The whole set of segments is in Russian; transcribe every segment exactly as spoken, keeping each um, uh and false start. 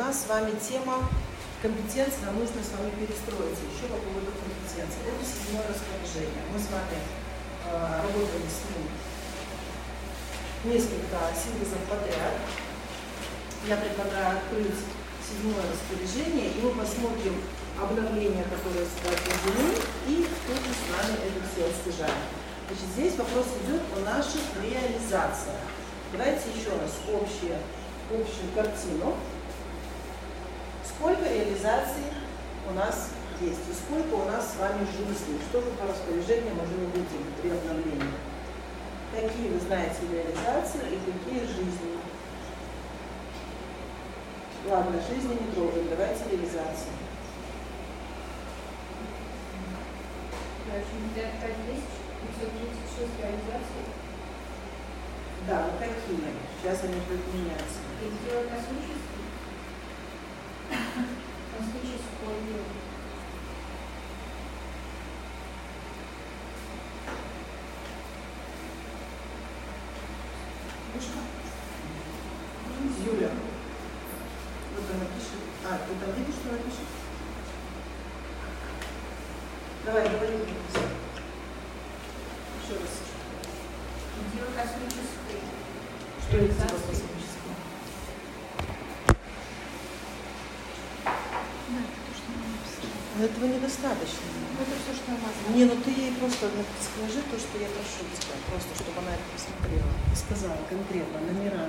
нас с вами тема компетенции, нам нужно с вами перестроиться еще по поводу компетенции. Это седьмое распоряжение. Мы с вами э, работали с ним несколько синтезов подряд. Я предлагаю открыть седьмое распоряжение, и мы посмотрим обновления, которые сюда отведены, и тут же с вами это все освежаем. Значит, здесь вопрос идет о наших реализациях. Давайте еще раз общую, общую картину. Сколько реализаций у нас есть, и сколько у нас с вами жизни, что же по распоряжениям уже не видим при обновлении. Какие вы знаете реализации и какие жизни. Ладно, жизни не трогаем, давайте реализации. пять тысяч пятьсот тридцать шесть реализаций. Да, ну какие? Сейчас они будут меняться. И сделать космический. Космический полет. Юля, вот она пишет. А, ты там видишь, что она пишет? Давай, говори. Еще раз. Дело космическое. Что это за космическое? Да, это то, что она написала. Но этого недостаточно. Это все, что она сказала. Не, ну ты ей просто скажи то, что я прошу тебя, просто чтобы она это посмотрела. И сказала конкретно, номера.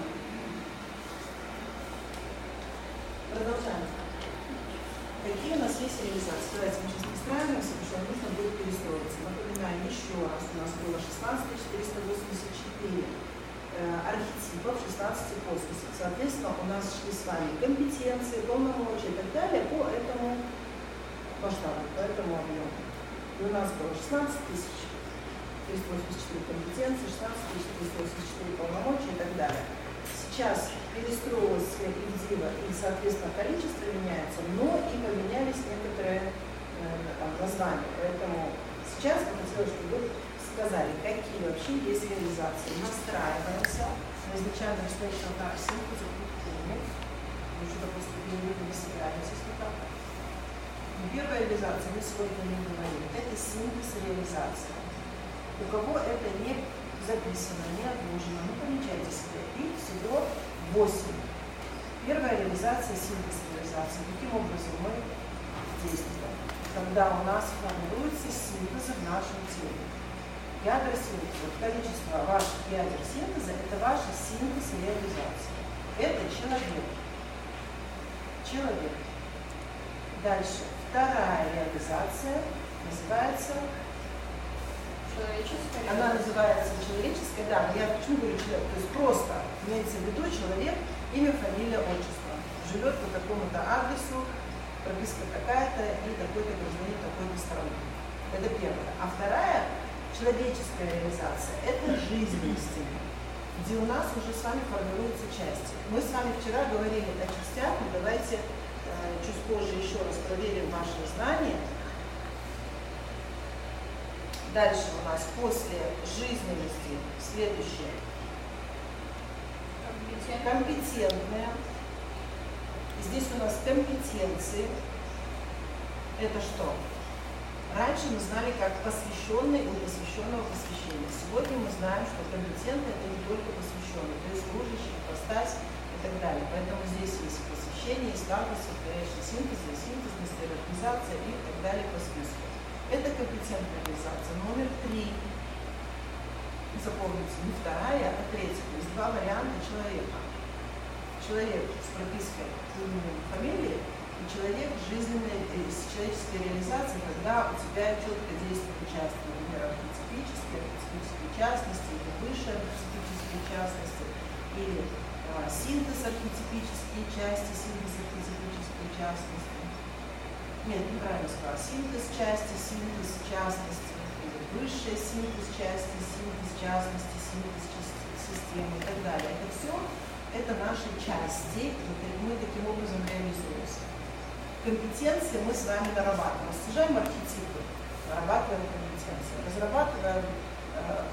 Продолжаем. Какие у нас есть реализации? Давайте мы сейчас настраиваемся, потому что нужно будет перестроиться. Напоминаю еще раз, у нас было шестнадцать тысяч триста восемьдесят четыре э, архетипов, шестнадцать космосов. Соответственно, у нас шли с вами компетенции, полномочия и так далее по этому масштабу, по этому объему. И у нас было шестнадцать тысяч триста восемьдесят четыре компетенции, шестнадцать тысяч триста восемьдесят четыре полномочия и так далее. Сейчас перестроилась свет и дива, и, соответственно, количество меняется, но и поменялись некоторые э, там, названия. Поэтому сейчас я хотела, чтобы вы сказали, какие вообще есть реализации. Настраиваемся на изначально стоящего на синтеза плутония. Мы что-то просто не собираемся сюда. Первая реализация, мы сегодня не говорим, это синтез и реализация. У кого это не записано, не отложено, ну помечайте себе. И всего восемь. Первая реализация, синтез реализации. Каким образом мы действуем? Когда у нас формируется синтез в нашем теле. Ядра синтеза, количество ваших ядер синтеза, это ваша синтез и реализация. Это человек. Человек. Дальше. Вторая реализация называется... Человеческая. Она называется человеческая, да, я почему говорю человек, то есть просто имеется в виду человек, имя, фамилия, отчество, живет по такому-то адресу, прописка такая-то и такой-то гражданин такой-то страны. Это первое. А вторая человеческая реализация – это жизненность, где у нас уже с вами формируются части. Мы с вами вчера говорили о частях, но давайте э, чуть позже еще раз проверим ваши знания. Дальше у нас после жизненности следующее. Компетентные. Здесь у нас компетенции. Это что? Раньше мы знали как посвященный и посвященного посвящения. Сегодня мы знаем, что компетентный это не только посвященный, то есть служащий, постась и так далее. Поэтому здесь есть посвящение, есть статус, состоящий синтез, синтез, стерилизация и так далее по списку. Это компетентная реализация. Номер три. Запомните, не вторая, а третья. То есть два варианта человека. Человек с пропиской имени фамилии и человек с жизненной, с человеческой реализацией, когда у тебя четко действует участие, например, архетипической, архетипической частности, или высшей архетипической частности, или а, синтез архетипической части, синтез архетипической частности. Нет, неправильно сказала. Синтез части, синтез частности, высшая синтез части, синтез частности, синтез системы и так далее. Это все, это наши части, мы таким образом реализуемся. Компетенции мы с вами нарабатываем. Сужаем архетипы, нарабатываем компетенции, разрабатываем э,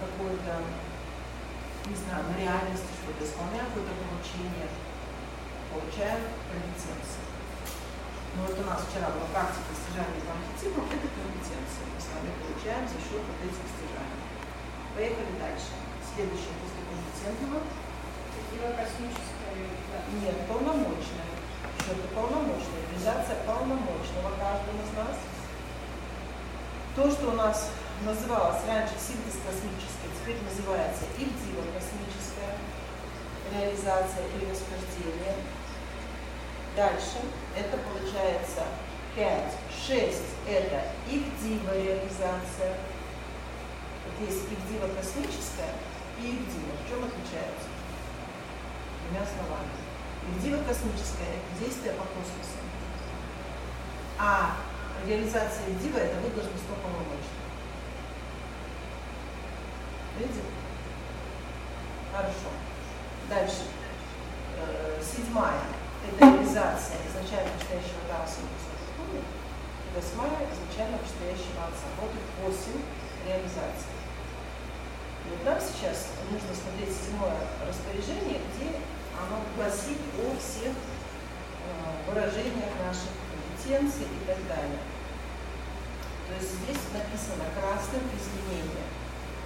какое-то, не знаю, на реальности что-то, исполняем какое-то поручение. получаем компетенцию. Ну вот у нас вчера была практика стяжания по архетипам, это компетенция. Мы с вами получаем за счет вот этих стяжаний. Поехали дальше. Следующее после компетентного. Дело космическое. Нет, полномочное. Что-то полномочное. Реализация полномочного каждого из нас. То, что у нас называлось раньше синтез космический, теперь называется ивдива космическая реализация или восхождение. Дальше это получается пять, шесть это ивдива реализация. Вот есть ивдива космическая и ивдива. В чем отличаются? Двумя словами. Ивдива космическая это действие по космосу. А реализация ивдива это вы должностно полномочия. Видите? Хорошо. Дальше. Э, седьмая. Это реализация изначально настоящего раса. Восьмая. Изначально настоящего отца. Вот их восемь реализаций. И вот нам сейчас нужно смотреть седьмое распоряжение, где оно гласит о всех э, выражениях наших компетенций и так далее. То есть здесь написано красным изменение.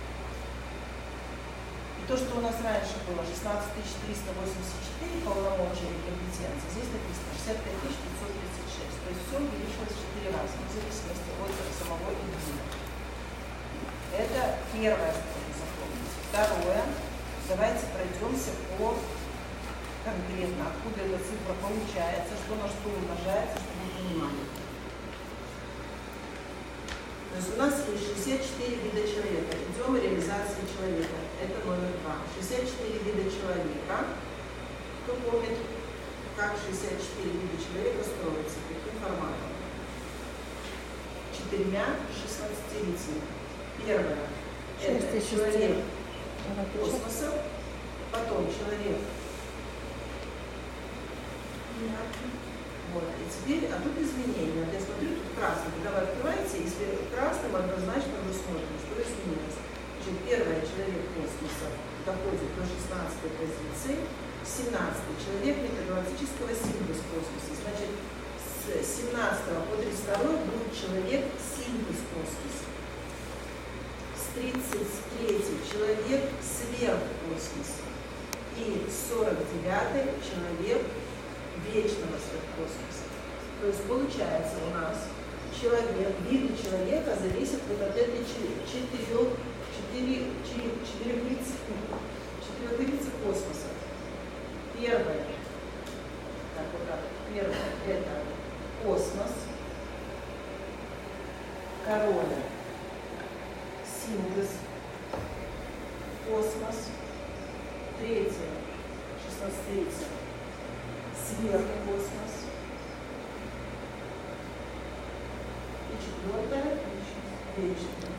То, что у нас раньше было шестнадцать тысяч триста восемьдесят четыре полномочия и компетенции, здесь написано шестьдесят пять тысяч пятьсот тридцать шесть. То есть все увеличилось в четыре раза, в зависимости от самого индивида. Это первое, что нужно запомнить. Второе. Давайте пройдемся по конкретно, откуда эта цифра получается, что на что умножается, чтобы вы понимали. То есть у нас есть шестьдесят четыре вида человека. Идем в реализации человека. Это номер два. шестьдесят четыре вида человека. Кто помнит, как шестьдесят четыре вида человека строятся? Каким форматом? Четырьмя шестнадцатилетиями. Первое. Это человек космоса. Потом человек. Вот. И теперь, а тут изменения. Вот я смотрю, тут красный. Когда вы открываете, если красным, однозначно мы смотрим, что изменилось. Значит, первое, человек космоса доходит до шестнадцатой позиции. семнадцатый, человек метагалактического синтез космоса. Значит, с семнадцатого по тридцать второй будет человек синтез космоса. С тридцать третьего человек сверхкосмоса. И с сорок девятой человек вечного сверхкосмоса. То есть получается у нас человек, виды человека зависят вот от этой четырех, четыре, четырехлицы, четырехлицы космоса. Первое, так вот так, первое это космос, корона, синтез, космос, третье, шестнадцатилетие. Сверхкосмос. И четвертое – вечное.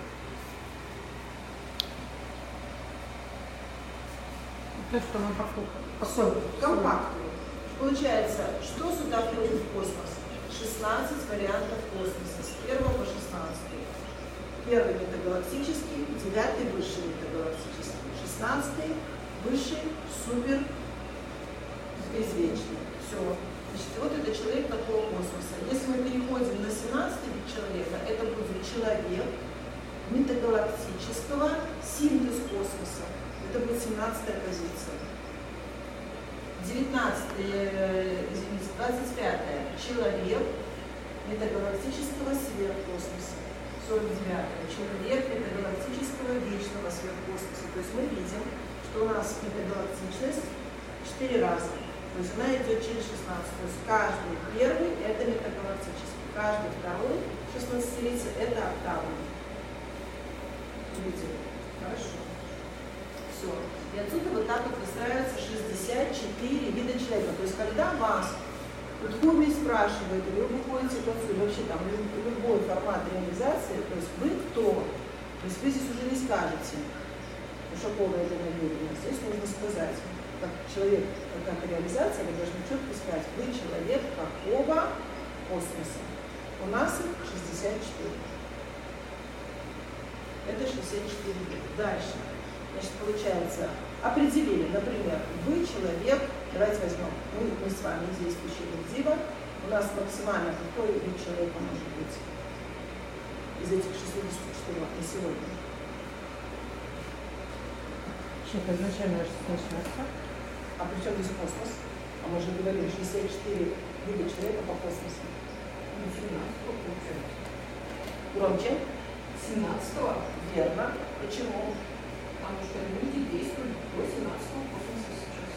То, что мы походим. Компактную. Получается, что сюда входит в космос? шестнадцать вариантов космоса. С первого по шестнадцатый. Первый метагалактический, девятый высший метагалактический. Шестнадцатый высший, супер, извечный. Все. Значит, вот это человек такого космоса. Если мы переходим на семнадцатый вид человека, это будет человек метагалактического синтез космоса. Это будет семнадцатая позиция. девятнадцатая, извините, двадцать пятая. Человек метагалактического сверхкосмоса. сорок девятая. Человек метагалактического вечного сверхкосмоса. То есть мы видим, что у нас метагалактичность четыре раза. То есть она идет через шестнадцать. То есть каждый первый это метагалактический, каждый второй шестнадцатилетие это октавный. Видите? Хорошо. Все. И отсюда вот так вот выстраивается шестьдесят четыре вида человека. То есть когда вас Подхуми спрашивает, или вы выходите к отцу, или вообще там любой формат реализации, то есть вы кто? То есть вы здесь уже не скажете, Ушакова это намерение. Здесь нужно сказать, как человек, как реализация, вы должны четко сказать, вы человек какого космоса. У нас их шестьдесят четыре. Это шестьдесят четыре. Дальше. Значит, получается, определили, например, вы человек Давайте возьмем, мы, мы с вами действующие дива. У нас максимально какой вид человека может быть из этих шестидесяти четырёх на сегодня? Что-то изначально начинается. А при чем здесь космос? А мы же говорили, шестьдесят четыре вида человека по космосу. Ну, семнадцатого получается. Громче? семнадцатого? Верно. Почему? Потому что люди действуют до семнадцатого космоса сейчас.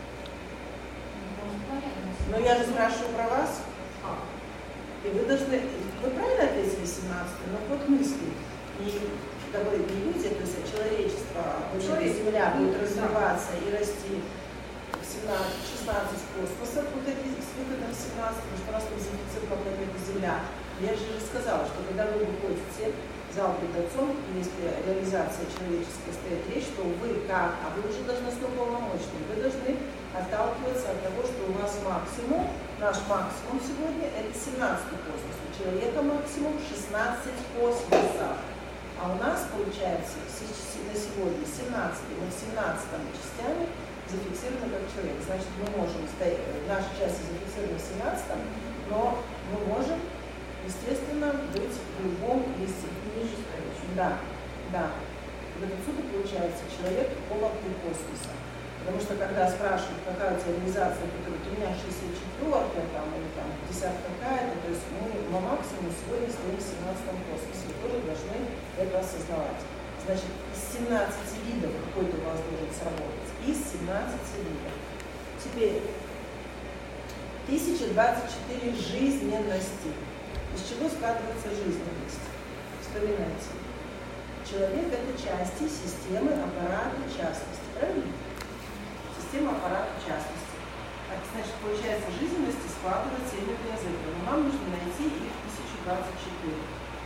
Но я же спрашиваю про вас. А. И вы должны... Вы правильно ответили семнадцатый, но вот мысли. Не, говорит, не люди, то есть человечество, вообще Земля будет развиваться и расти в семнадцать-шестнадцать космосов, вот эти с выходом в семнадцать, потому что у нас там зафиксирована планета Земля. Я же уже сказала, что когда вы выходите в зал перед Отцом, и если реализация человеческая стоит речь, то вы как, а вы уже должны стать полномочным, вы должны отталкиваться от того, что у вас максимум, наш максимум сегодня это семнадцатый космос, у человека максимум шестнадцать космосов. А у нас получается на сегодня семнадцатый, мы в семнадцатом частями зафиксированы как человек. Значит, мы можем стоять, наши части зафиксированы в семнадцатом, но мы можем, естественно, быть в любом месте. Ниже стоящем. Да, да. Вот отсюда получается человек половины космоса. Потому что когда спрашивают, какая у тебя реализация, которая у меня шестьдесят четвёртая, там, или там пятьдесят какая-то, то есть мы на максимум сегодня стоим в семнадцатом космосе. Вы тоже должны это осознавать. Значит, из семнадцати видов какой-то у вас должен сработать. Из семнадцати видов. Теперь тысяча двадцать четыре жизненности. Из чего складывается жизненность? Вспоминайте. Человек – это части системы аппарата частности. Правильно? Система аппарата частности. Так, значит, получается, жизненности складывается именно из этого. Но нам нужно найти их тысяча двадцать четыре.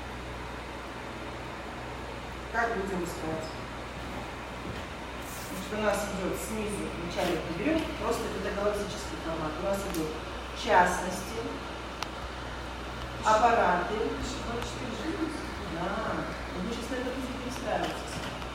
Как будем искать? Значит, у нас идет снизу, вначале мы берем, просто это галактический формат. У нас идут частности, аппараты. Да. Вы сейчас на это будете перестраиваться.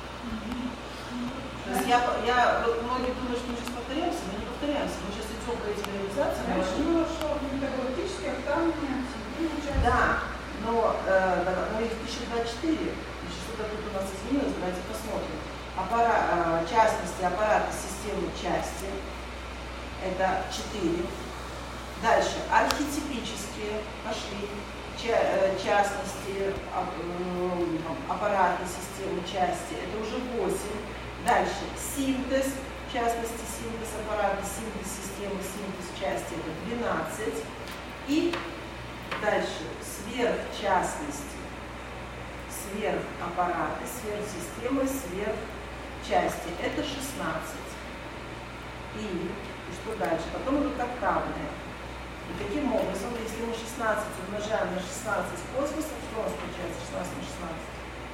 То есть я, я, вот многие думают, что мы сейчас повторяемся, мы не повторяемся, мы сейчас идем по этим реализациям. Раньше было, что галактические, а там нет. Да, но, э, но их тысяча двадцать четыре, что-то тут у нас изменилось, давайте посмотрим. Аппарат, э, частности, аппараты системы части, это четыре. Дальше, архетипические, пошли, ча, э, частности, ап, э, аппараты системы части, это уже восемь. Дальше синтез, в частности синтез аппарата, синтез системы, синтез части, это двенадцать. И дальше сверхчастности, сверхаппараты, сверхсистемы, сверхчасти, это шестнадцать. И, и что дальше? Потом идут октавные. И таким образом, если мы шестнадцать умножаем на шестнадцать космосов, что у нас получается шестнадцать на шестнадцать?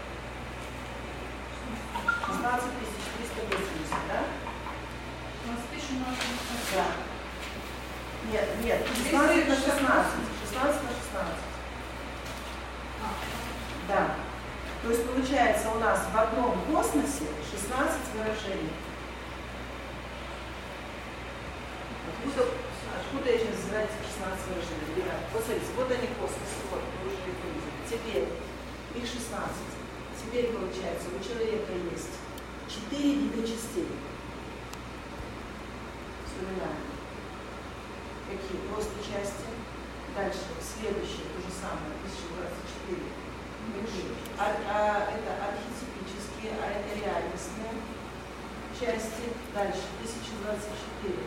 шестнадцать тысяч триста восемьдесят, да? У нас тысяча умножить. Да. Нет, нет, шестнадцать на шестнадцать. шестнадцать на шестнадцать. А. Да. То есть получается у нас в одном космосе шестнадцать выражений. Откуда, откуда я сейчас называется шестнадцать выражений? Вот смотрите, вот они космосы, вот, вы уже их видели. Теперь их шестнадцать. Теперь получается, у человека есть четыре вида частей. Вспоминаем. Какие? Просто части. Дальше, следующее, то же самое, тысяча двадцать четыре. А, а, это архетипические, а это реальностные части. Дальше, тысяча двадцать четыре.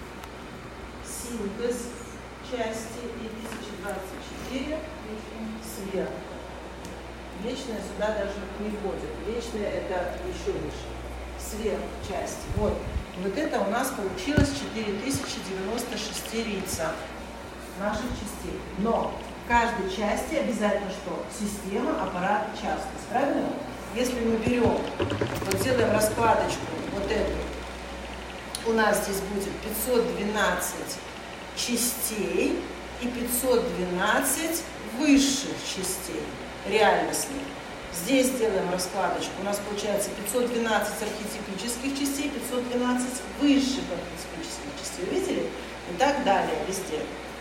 Синтез части и тысяча двадцать четыре. Сверх. Вечное сюда даже не входит. Вечное это еще выше. Сверхчасти. Вот. Вот это у нас получилось четыре тысячи девяносто шесть лица наших частей. Но в каждой части обязательно что? Система, аппарат, частность. Правильно? Если мы берем, вот делаем раскладочку вот эту, у нас здесь будет пятьсот двенадцать частей и пятьсот двенадцать высших частей. Реальностных. Здесь делаем раскладочку. У нас получается пятьсот двенадцать архетипических частей, пятьсот двенадцать высших архетипических частей. Видели? И так далее везде.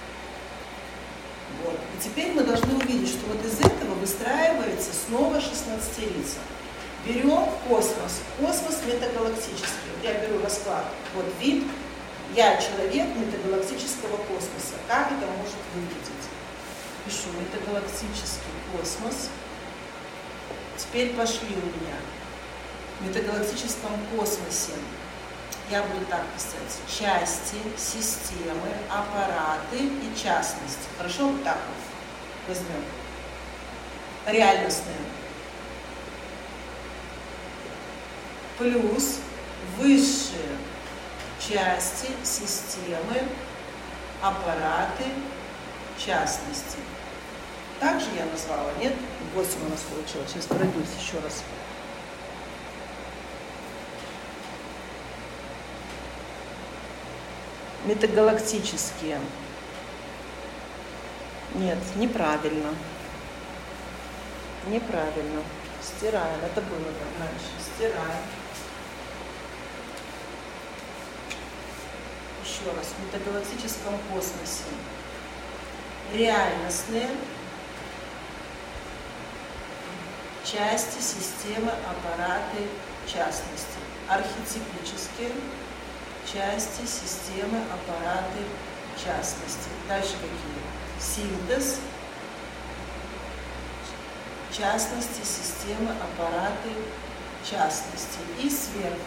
Вот. И теперь мы должны увидеть, что вот из этого выстраивается снова шестнадцатерица. Берем космос. Космос метагалактический. Вот я беру расклад. Вот вид. Я человек метагалактического космоса. Как это может выглядеть? Пишу метагалактический космос. Теперь пошли у меня. В метагалактическом космосе я буду так писать. Части, системы, аппараты и частности. Хорошо? Вот так вот возьмем. Реальностные. Плюс высшие части, системы, аппараты, частности. Так же я назвала, нет? восемь у нас получилось. Сейчас пройдусь еще раз. Метагалактические. Нет, неправильно. Неправильно. Стираем. Это было там раньше. Стираем. Еще раз. В метагалактическом космосе. Реальностные части, системы, аппараты, частности. Архетипические части, системы, аппараты, частности. Дальше какие? Синтез, частности, системы, аппараты, частности. И сверх.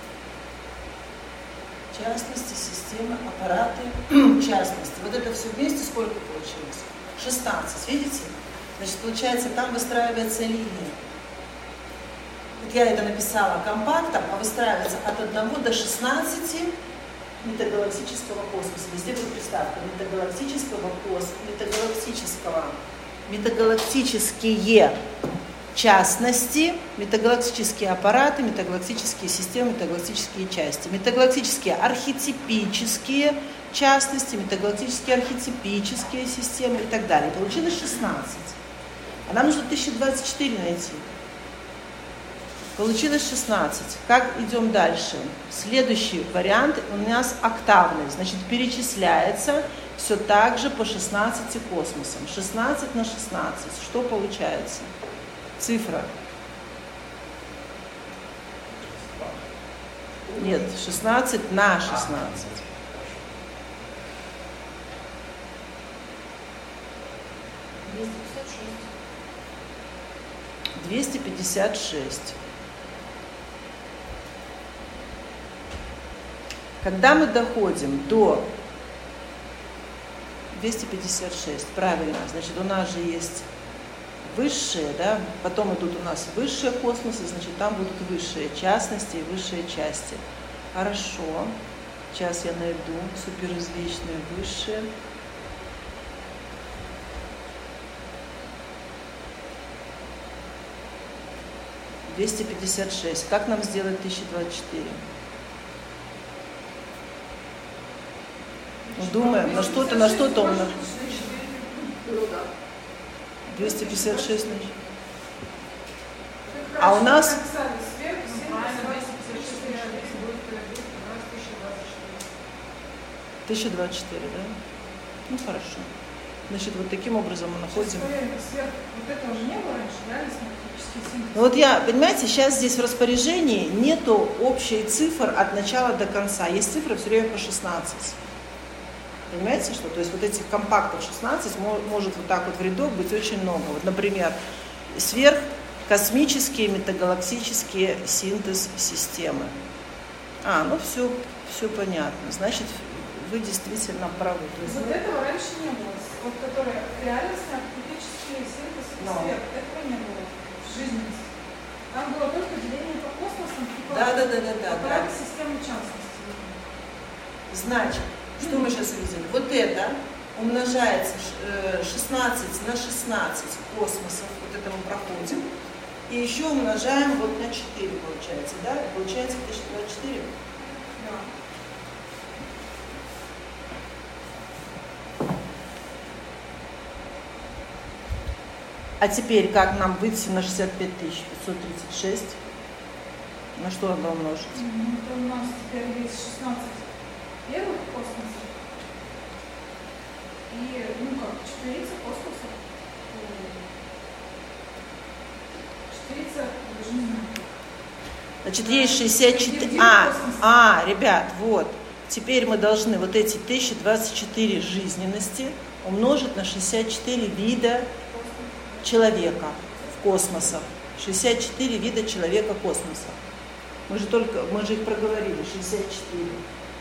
Частности, системы, аппараты, частности. Вот это все вместе сколько получилось? шестнадцать. Видите? Значит, получается, там выстраивается линия. Вот я это написала компактом, а выстраивается от одного до шестнадцати метагалактического космоса. Везде будет приставка метагалактического космоса, метагалактического, метагалактические частности, метагалактические аппараты, метагалактические системы, метагалактические части, метагалактические архетипические частности, метагалактические архетипические системы и так далее. Получилось шестнадцать. А нам нужно тысяча двадцать четыре найти. Получилось шестнадцать. Как идем дальше? Следующий вариант у нас октавный. Значит, перечисляется все так же по шестнадцати космосам. шестнадцать на шестнадцать. Что получается? Цифра. Нет, шестнадцать на шестнадцать. двести пятьдесят шесть. Когда мы доходим до двести пятьдесят шесть, правильно, значит, у нас же есть высшие, да, потом идут у нас высшие космосы, значит, там будут высшие частности и высшие части. Хорошо, сейчас я найду суперизвечные высшие. двести пятьдесят шесть. Как нам сделать тысяча двадцать четыре? Думаем, на что-то, на что-то он... двести пятьдесят шесть. А у нас... тысяча двадцать четыре, да? Ну, хорошо. Значит, вот таким образом мы находим... Вот этого же не было раньше, да? Ну вот я, понимаете, сейчас здесь в распоряжении нету общей цифр от начала до конца. Есть цифры все время по шестнадцать. Понимаете, что? То есть вот этих компактов шестнадцать может вот так вот в рядок быть очень много. Вот, например, сверхкосмические метагалактические синтез системы. А, ну все, все понятно. Значит, вы действительно правы. То есть, вот ну, этого раньше не было. Вот которые реальностные архетипические синтез но. Сверх, этого не было в жизни. Там было только деление по космосам, типа да, да, да, да, да, аппараты да. системы частности. Значит, что мы сейчас увидели? Вот это умножается шестнадцать на шестнадцать космосов, вот это мы проходим, и еще умножаем вот на четыре, получается, да? Получается тысяча двадцать четыре. Да. А теперь как нам выйти на шестьдесят пять тысяч пятьсот тридцать шесть? На что надо умножить? Ну, это у нас теперь есть шестнадцать первых космосов. И, ну как, четырица космосов. Четырица, даже не знаю. Значит, есть шестьдесят четыре... А, а, ребят, вот. Теперь мы должны вот эти тысяча двадцать четыре жизненности умножить на шестьдесят четыре вида человека в космосах. шестьдесят четыре вида человека космоса. Мы же только, мы же их проговорили, шестьдесят четыре.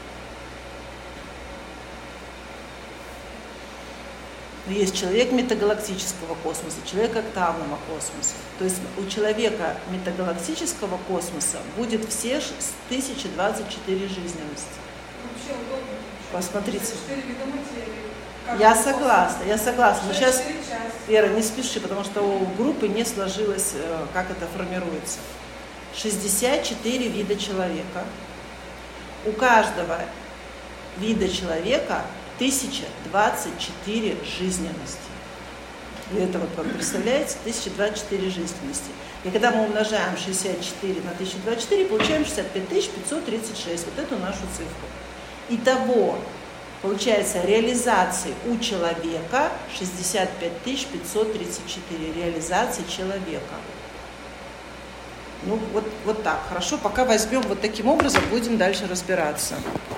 Есть человек метагалактического космоса, человек октавного космоса. То есть у человека метагалактического космоса будет все тысяча двадцать четыре жизненности. Вообще удобно. Посмотрите. четыре вида материи. Я согласна, я согласна. Но сейчас, части. Вера, не спеши, потому что у группы не сложилось, как это формируется. шестьдесят четыре вида человека. У каждого вида человека тысяча двадцать четыре жизненности. И это вот, вы представляете, тысяча двадцать четыре жизненности. И когда мы умножаем шестьдесят четыре на тысяча двадцать четыре, получаем шестьдесят пять тысяч пятьсот тридцать шесть. Вот эту нашу цифру. Итого, получается, реализации у человека шестьдесят пять тысяч пятьсот тридцать четыре. Реализации человека. Ну, вот, вот так. Хорошо, пока возьмем вот таким образом, будем дальше разбираться.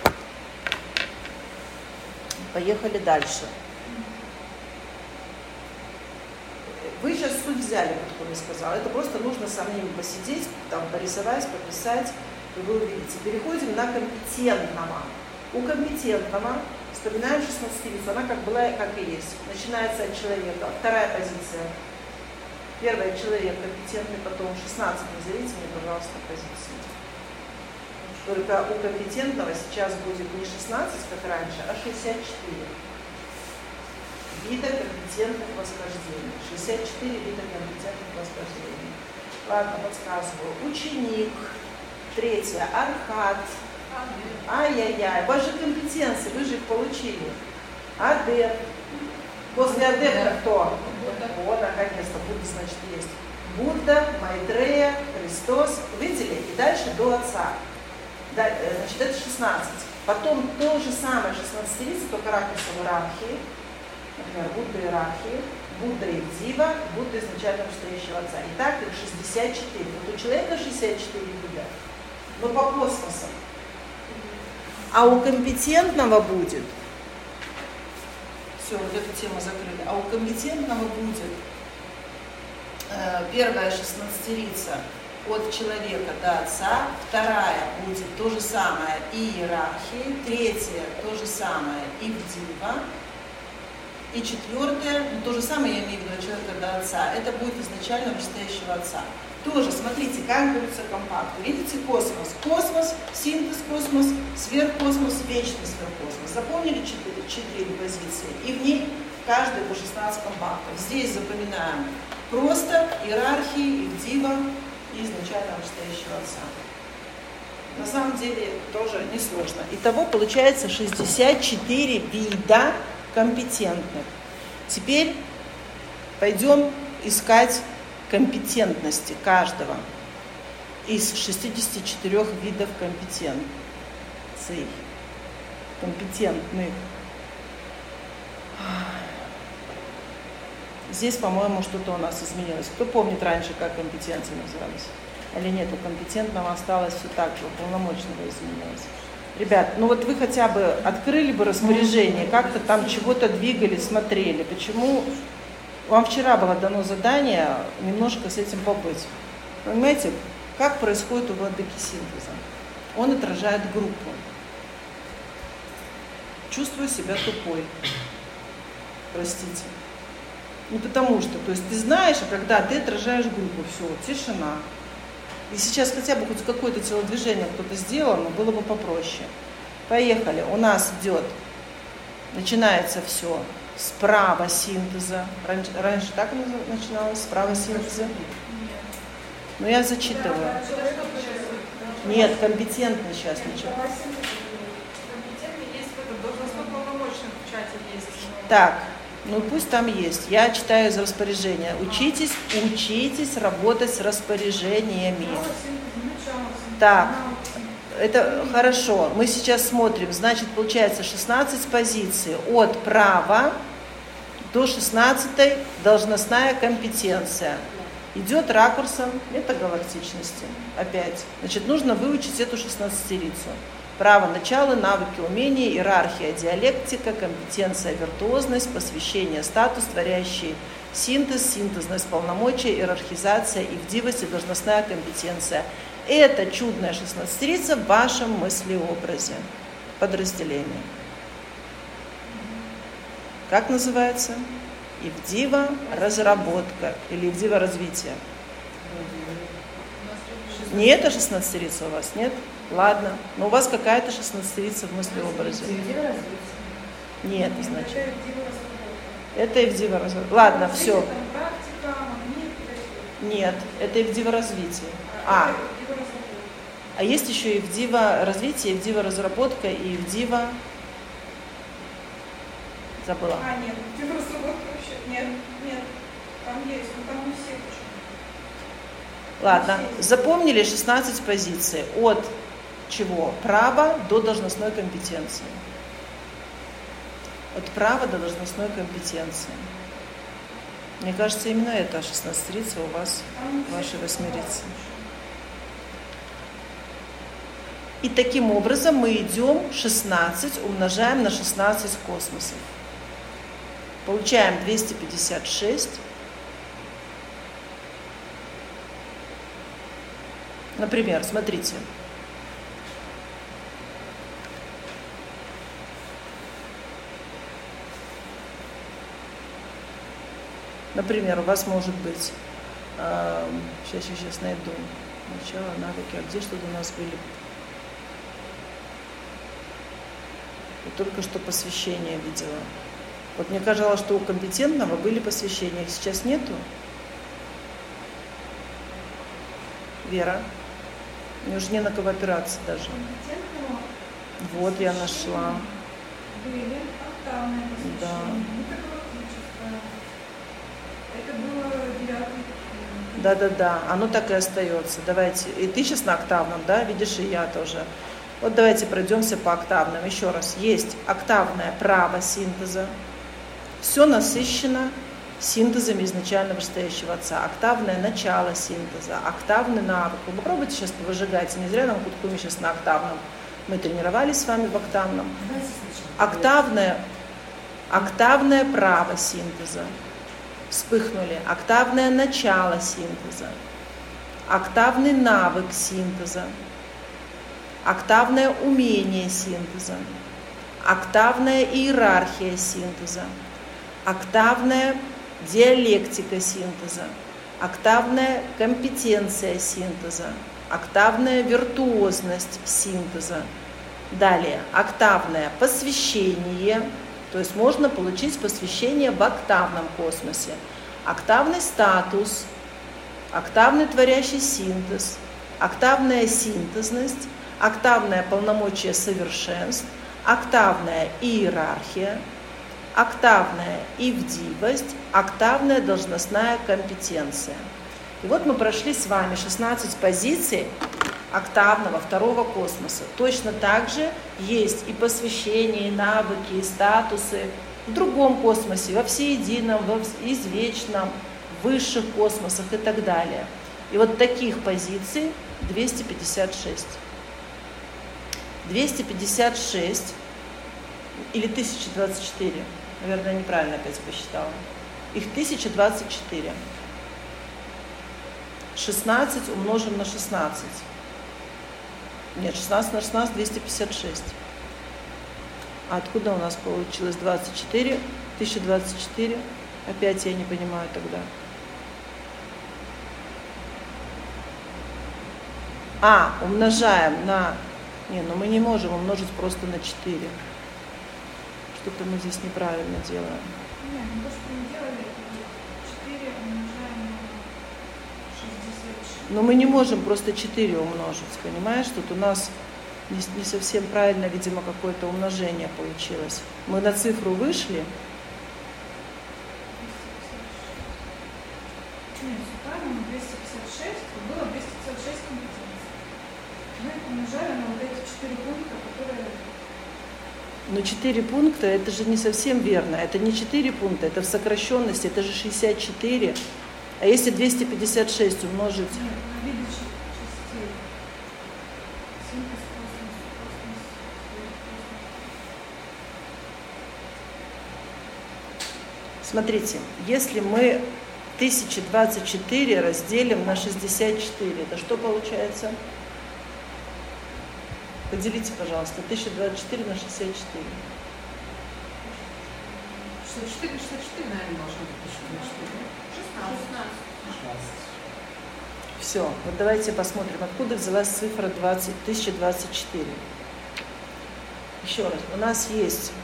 Поехали дальше. Вы сейчас суть взяли, как я сказала. Это просто нужно самим посидеть, там, порисовать, пописать, и вы увидите. Переходим на компетентного. У компетентного вспоминаем шестнадцатилицу. Она как была, как и есть. Начинается от человека. Вторая позиция. Первая человек компетентный, потом шестнадцать. Назовите мне, пожалуйста, позицию. Только у компетентного сейчас будет не шестнадцать, как раньше, а шестьдесят четыре вида компетентных восхождений. шестьдесят четыре вида компетентных восхождений. Ладно, подсказываю. Ученик. Третья. Архат. Ай-яй-яй. Ваши компетенции, вы же их получили. Адепт. После адепта кто? Вот, наконец-то, Будда, значит, есть. Будда, Майтрея, Христос. Видели? И дальше до Отца. Да, значит, это шестнадцать. Потом то же самое шестнадцатилица, только ракурсом иерархии. Например, Будда иерархии, Будда и Дива, Будда изначально настоящего Отца. Итак, их шестьдесят четыре. Вот у человека шестьдесят четыре вида, но по космосу. А у компетентного будет, все, вот эту тему закрыли, а у компетентного будет э, первая шестнадцатилица от человека до Отца, вторая будет то же самое и иерархии, третья то же самое и в Дива, и четвертое, ну, то же самое, я имею в виду от человека до Отца, это будет изначально настоящего Отца. Тоже, смотрите, как берутся компакты. Видите, космос. Космос, синтез космос, сверхкосмос, вечный сверхкосмос. Запомнили четыре, четыре позиции? И в них каждый по шестнадцать компактов. Здесь запоминаем просто иерархии, их Дива и изначально настоящего Отца. На самом деле тоже несложно. Итого получается шестьдесят четыре вида компетентных. Теперь пойдем искать компетентности каждого из шестидесяти четырёх видов компетенций. Компетентных. Здесь, по-моему, что-то у нас изменилось. Кто помнит раньше, как компетенции назывались? Или нет, у компетентного осталось все так же, у полномочного изменилось. Ребят, ну вот вы хотя бы открыли бы распоряжение, как-то там чего-то двигали, смотрели. Почему? Вам вчера было дано задание немножко с этим побыть. Понимаете, как происходит у владыки синтеза? Он отражает группу. Чувствую себя тупой. Простите. Ну потому что, то есть ты знаешь, а когда ты отражаешь группу, все, тишина. И сейчас хотя бы хоть какое-то телодвижение кто-то сделал, но было бы попроще. Поехали. У нас идет, начинается все справа синтеза. Раньше, раньше так начиналось, справа синтеза? Но я зачитываю. Нет, компетентный сейчас ничего. Компетентный есть в этом, должностно полномочных в чате есть. Так, Ну пусть там есть. Я читаю из распоряжения. Учитесь, учитесь работать с распоряжениями. Так, это хорошо. Мы сейчас смотрим. Значит, получается шестнадцать позиций. От права до шестнадцатой должностная компетенция. Идет ракурсом метагалактичности. Опять. Значит, нужно выучить эту шестнадцатерицу. Право, начало, навыки, умения, иерархия, диалектика, компетенция, виртуозность, посвящение, статус, творящий синтез, синтезность, полномочия, иерархизация, ивдивость и должностная компетенция. Это чудная шестнадцатерица в вашем мыслеобразе. Подразделение. Как называется? Ивдива разработка или Ивдива развитие. Не это шестнадцатерица у вас, нет? Ладно, но у вас какая-то шестнадцатерица в мыслеобразе. Нет, значит. Это Ивдива разработка. Ладно, все. Нет, это Ивдива развитие. А, а есть еще Ивдива развитие, Ивдива разработка и Ивдива... Забыла. А, нет, Ивдива разработка вообще. Нет, нет, там есть, но там не все почему. Ладно, запомнили шестнадцать позиций. От чего? Права до должностной компетенции. От права до должностной компетенции. Мне кажется, именно это шестнадцатерица у вас, вашей восьмерицы. И таким образом мы идем шестнадцать, умножаем на шестнадцать космосов. Получаем двести пятьдесят шесть. Например, смотрите. Например, у вас может быть, э, сейчас, сейчас, сейчас найду, начало, навыки, а где что-то у нас были? Я только что посвящение видела. Вот мне казалось, что у компетентного были посвящения, их сейчас нету. Вера, мне уже не на кого опираться даже. Вот я нашла. Были октавные посвящения. Да. Это было девятый. Да-да-да, оно так и остается. Давайте, и ты сейчас на октавном, да, видишь, и я тоже. Вот давайте пройдемся по октавным. Еще раз, есть октавное право синтеза. Все насыщено синтезами изначально вышестоящего отца. Октавное начало синтеза, октавный навык. Вы попробуйте сейчас повыжигать. Не зря нам Куткуми сейчас на октавном. Мы тренировались с вами в октавном. Октавное, октавное право синтеза. Вспыхнули. Октавное начало синтеза. Октавный навык синтеза. Октавное умение синтеза. Октавная иерархия синтеза. Октавная диалектика синтеза. Октавная компетенция синтеза. Октавная виртуозность синтеза. Далее, октавное посвящение. То есть можно получить посвящение в октавном космосе. Октавный статус, октавный творящий синтез, октавная синтезность, октавное полномочие совершенств, октавная иерархия, октавная ивдивость, октавная должностная компетенция. И вот мы прошли с вами шестнадцать позиций октавного второго космоса. Точно так же есть и посвящения, и навыки, и статусы в другом космосе, во всеедином, в извечном, в высших космосах и так далее. И вот таких позиций двести пятьдесят шесть. двести пятьдесят шесть или тысяча двадцать четыре. Наверное, неправильно опять посчитала. Их тысяча двадцать четыре. шестнадцать умножим на шестнадцать. Нет, шестнадцать на шестнадцать, двести пятьдесят шесть. А откуда у нас получилось двадцать четыре? тысяча двадцать четыре. Опять я не понимаю тогда. А, умножаем на... Не, ну мы не можем умножить просто на четыре. Что-то мы здесь неправильно делаем. Нет, ну то, что мы делали, четыре умножаем на шестьдесят шесть. Но мы не можем просто четыре умножить, понимаешь? Тут у нас не, не совсем правильно, видимо, какое-то умножение получилось. Мы на цифру вышли, Нет, все правильно, двести пятьдесят шесть, было двести пятьдесят шесть компетенций. Мы умножали на вот эти четыре пункта, которые... Но четыре пункта, это же не совсем верно. Это не четыре пункта, это в сокращенности, это же шестьдесят четыре. А если двести пятьдесят шесть умножить... Нет, на виде частей. Синтез, космос, космос, космос. Смотрите, если мы тысяча двадцать четыре разделим на шестьдесят четыре, это что получается? Поделите, пожалуйста, тысяча двадцать четыре на шестьдесят четыре. шестьдесят четыре, шестьдесят четыре, наверное, должно быть шестьдесят четыре. шестнадцать. Все, вот давайте посмотрим, откуда взялась цифра двадцать, тысяча двадцать четыре. Еще раз, у нас есть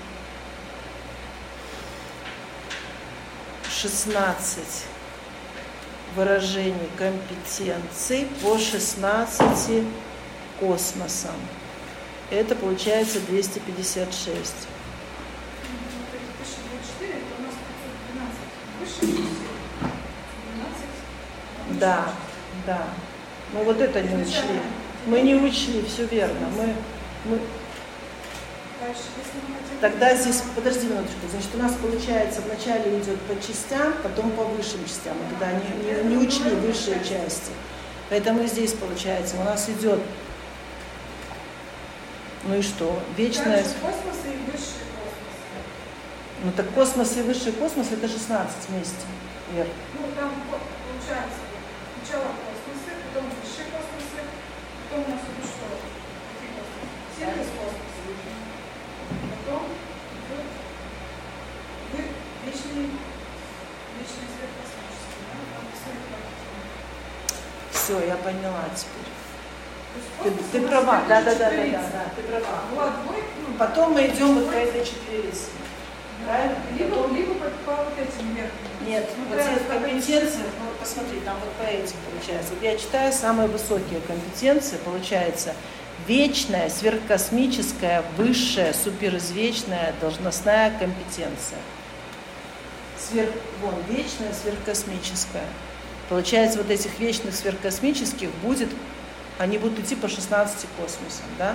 шестнадцать выражений компетенций по шестнадцати космосам. Это получается двести пятьдесят шесть. Вот эти тысяча двадцать четыре, это у нас пятьсот двенадцать. Высшая часть. двенадцать. Да, да. Мы вот это не учли. Мы не учли, все верно. Мы, мы... Дальше, если мы хотим... Тогда здесь, подожди минуточку, значит, у нас получается вначале идет по частям, потом по высшим частям. Мы тогда не, не, не учли высшие части. Поэтому здесь получается, у нас идет, ну и что, вечная... Дальше космос и высший космос. Ну так космос и высший космос это шестнадцать вместе. Вер. Ну там получается сначала космосы, потом высшие космосы, потом у нас идут что? Какие космосы? Синтез космоса. Потом идет вы вечный, вечный свет космический, да? Там свет космический. Все, я поняла теперь. То Ты, есть ты космос у нас права, да, да, да, да, четыре. да, да, ты права. Была двойка, ну, Потом мы идем вот по этой четверице. Правильно? Либо, Потом- либо по, по вот этим верхним. Нет, вот Смотря эти как они- компетенции, ну, посмотри, там вот по этим получается. Вот я читаю самые высокие компетенции, получается вечная, сверхкосмическая, высшая, суперизвечная должностная компетенция. Сверх, вон, вечная, сверхкосмическая. Получается, вот этих вечных сверхкосмических будет, они будут идти по шестнадцати космосам, да?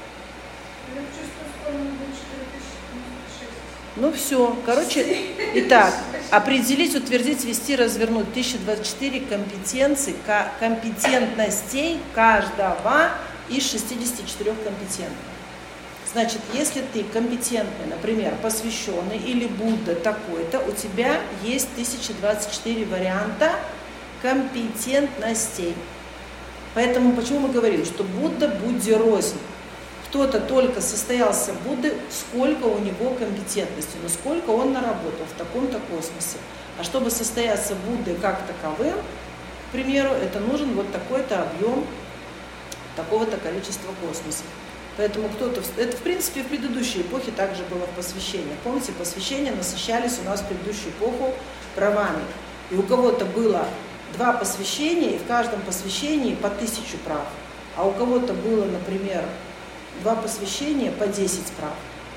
Я чувствую, скоро мы будем четыре тысячи девяносто шесть. Ну все, короче, итак, определить, утвердить, ввести, развернуть тысяча двадцать четыре компетенций, ка- компетентностей каждого из шестидесяти четырёх компетентных. Значит, если ты компетентный, например, посвященный или Будда такой-то, у тебя есть тысяча двадцать четыре варианта компетентностей. Поэтому почему мы говорим, что Будда Будде рознь. Кто-то только состоялся Будды, сколько у него компетентности, но сколько он наработал в таком-то космосе. А чтобы состояться Буддой как таковым, к примеру, это нужен вот такой-то объем такого-то количества космоса. Поэтому кто-то... Это, в принципе, в предыдущей эпохе также было в посвящениях. Помните, посвящения насыщались у нас в предыдущую эпоху правами. И у кого-то было два посвящения, и в каждом посвящении по тысячу прав. А у кого-то было, например, два посвящения по десять прав.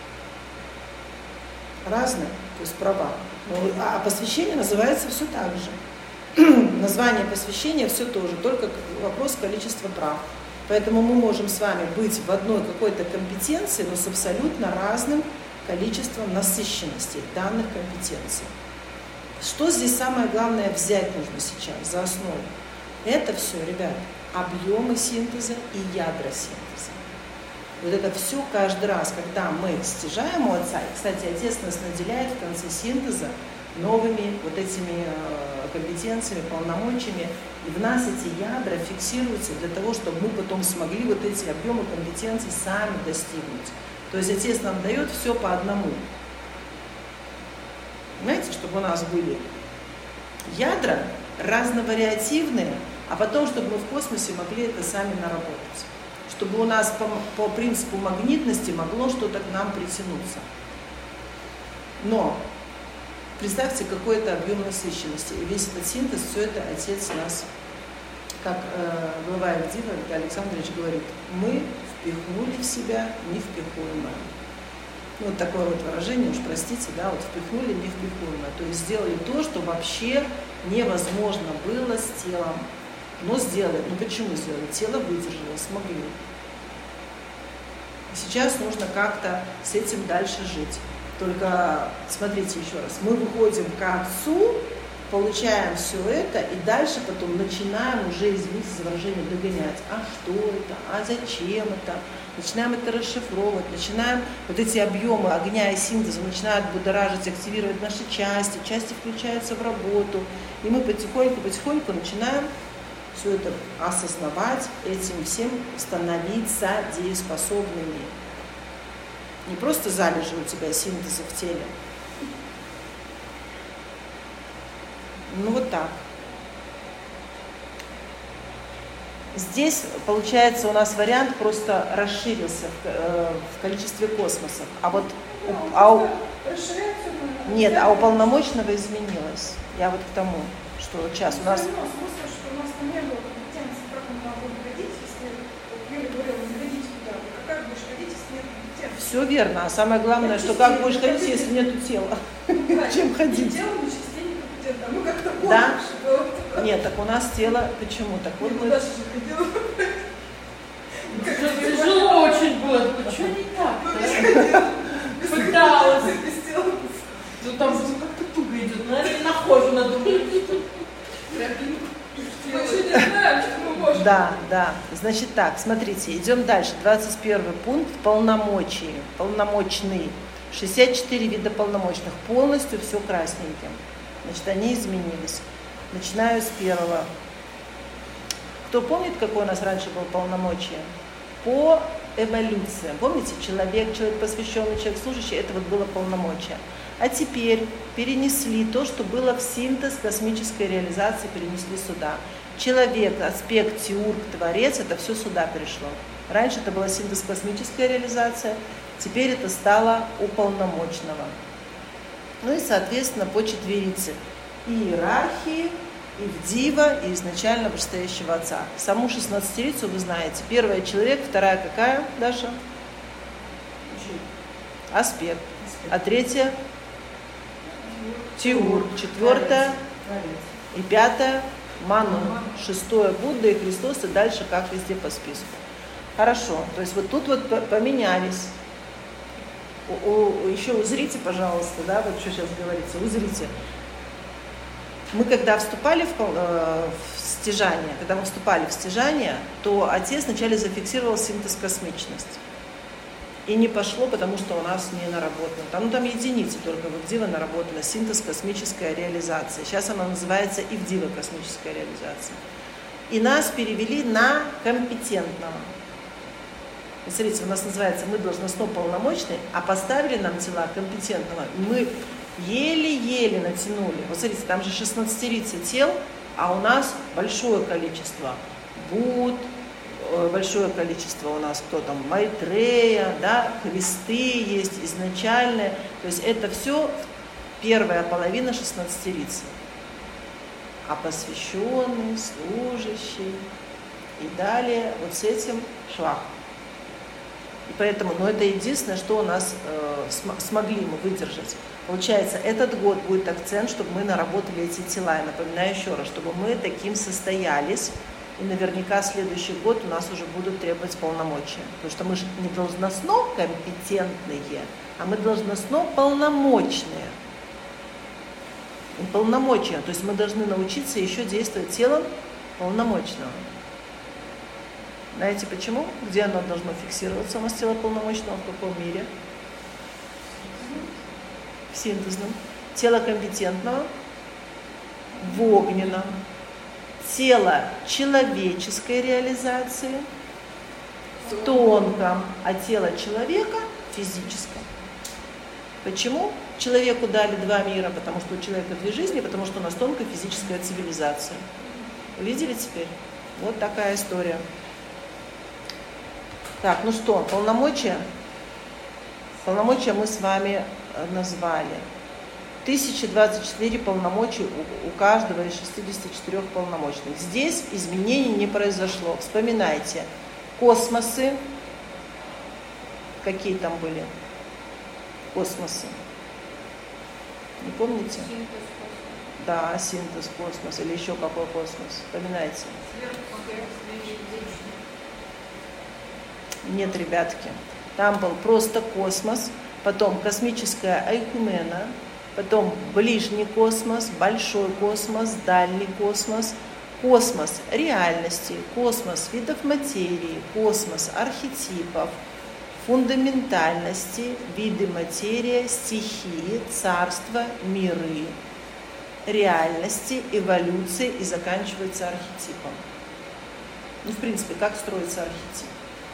Разные, то есть права. А посвящение называется все так же. Название посвящения все тоже, только вопрос количества прав. Поэтому мы можем с вами быть в одной какой-то компетенции, но с абсолютно разным количеством насыщенности данных компетенций. Что здесь самое главное взять нужно сейчас за основу? Это все, ребят, объемы синтеза и ядра синтеза. Вот это все каждый раз, когда мы стяжаем у отца, и, кстати, отец нас наделяет в конце синтеза новыми вот этими компетенциями, полномочиями, и в нас эти ядра фиксируются для того, чтобы мы потом смогли вот эти объемы компетенций сами достигнуть. То есть отец нам дает все по одному. Понимаете, чтобы у нас были ядра разновариативные, а потом, чтобы мы в космосе могли это сами наработать. Чтобы у нас по, по принципу магнитности могло что-то к нам притянуться. Но представьте, какой-то объем насыщенности. И весь этот синтез, все это отец нас, как э, глава Авдива Виталий Александрович говорит, мы впихнули в себя невпихуемое. Ну, вот такое вот выражение, уж простите, да, вот впихнули невпихуемо. То есть сделали то, что вообще невозможно было с телом. Но сделали. Ну почему сделали? Тело выдержало, смогли. И сейчас нужно как-то с этим дальше жить. Только смотрите еще раз, мы выходим к Отцу, получаем все это, и дальше потом начинаем уже, извините за выражение, догонять. А что это? А зачем это? Начинаем это расшифровывать, начинаем вот эти объемы огня и синтеза начинают будоражить, активировать наши части, части включаются в работу, и мы потихоньку-потихоньку начинаем все это осознавать, этим всем становиться дееспособными. Не просто залежи у тебя синтеза в теле. Ну вот так. Здесь, получается, у нас вариант просто расширился в, э, в количестве космосов. А вот у, а у, нет, а у полномочного изменилось. Я вот к тому, что сейчас у нас... Все верно. А самое главное, что как будешь ходить, если нету тела? Чем ходить? Ну, как-то да? Нет, так у нас тело, почему? Так вот мы... Тяжело очень было. Почему не так? Пыталась. Ну там как-то туго идет. Наверное, нахожу, надо думать. Да, да. Значит так, смотрите, идем дальше. двадцать первый пункт. Полномочия. Полномочный. шестьдесят четыре вида полномочных. Полностью все красненьким. Значит, они изменились. Начинаю с первого. Кто помнит, какое у нас раньше было полномочие? По эволюции. Помните, человек, человек посвященный, человек служащий, это вот было полномочие. А теперь перенесли то, что было в синтез космической реализации, перенесли сюда. Человек, аспект, теург, творец, это все сюда перешло. Раньше это была синтез космическая реализация, теперь это стало уполномоченного. Ну и, соответственно, по четверице. И иерархии, и Ивдива, и изначально вышестоящего Отца. Саму шестнадцатерицу вы знаете. Первая человек, вторая какая, Даша? Аспект. А третья? Тиур. Четвертая? И пятая? Ману. Шестое Будда и Христос, и дальше как везде по списку. Хорошо. То есть вот тут вот поменялись. У, у, еще узрите, пожалуйста, да, вот что сейчас говорится, узрите. Мы когда вступали в, э, в стяжание, когда мы вступали в стяжание, то Отец вначале зафиксировал синтез космичность. И не пошло, потому что у нас не наработано. Там, ну, там единицы только в Ивдива наработано, синтез космическая реализация. Сейчас она называется Ивдива космическая реализация. И нас перевели на компетентного. И смотрите, у нас называется «мы должностно полномочные», а поставили нам тела компетентного. Мы еле-еле натянули. Вот смотрите, там же шестнадцатерица тел, а у нас большое количество. Будд, большое количество у нас кто там, Майтрея, да, Христы есть, изначальные. То есть это все первая половина шестнадцатерицы. А посвященный, служащий и далее вот с этим швах. И поэтому, ну это единственное, что у нас э, см- смогли мы выдержать. Получается, этот год будет акцент, чтобы мы наработали эти тела. Я напоминаю еще раз, чтобы мы таким состоялись. И наверняка следующий год у нас уже будут требовать полномочия. Потому что мы же не должностно компетентные, а мы должностно полномочные. И полномочия. То есть мы должны научиться еще действовать телом полномочного. Знаете почему? Где оно должно фиксироваться у нас тело полномочного? В каком мире? В синтезном. Тело компетентного в огненном. Тело человеческой реализации в тонком, а тело человека в физическом. Почему? Человеку дали два мира, потому что у человека две жизни, потому что у нас тонкая физическая цивилизация. Увидели теперь? Вот такая история. Так, ну что, полномочия? Полномочия мы с вами назвали. тысяча двадцать четыре полномочий у, у каждого из шестидесяти четырёх полномочных. Здесь изменений не произошло. Вспоминайте, космосы, какие там были? космоса? Не помните? Да, синтез космоса или еще какой космос? Вспоминайте. Нет, ребятки. Там был просто космос, потом космическая айкумена, потом ближний космос, большой космос, дальний космос, космос реальности, космос видов материи, космос архетипов, фундаментальности, виды материи, стихии, царства, миры, реальности, эволюции и заканчивается архетипом. Ну, в принципе, как строится архетип?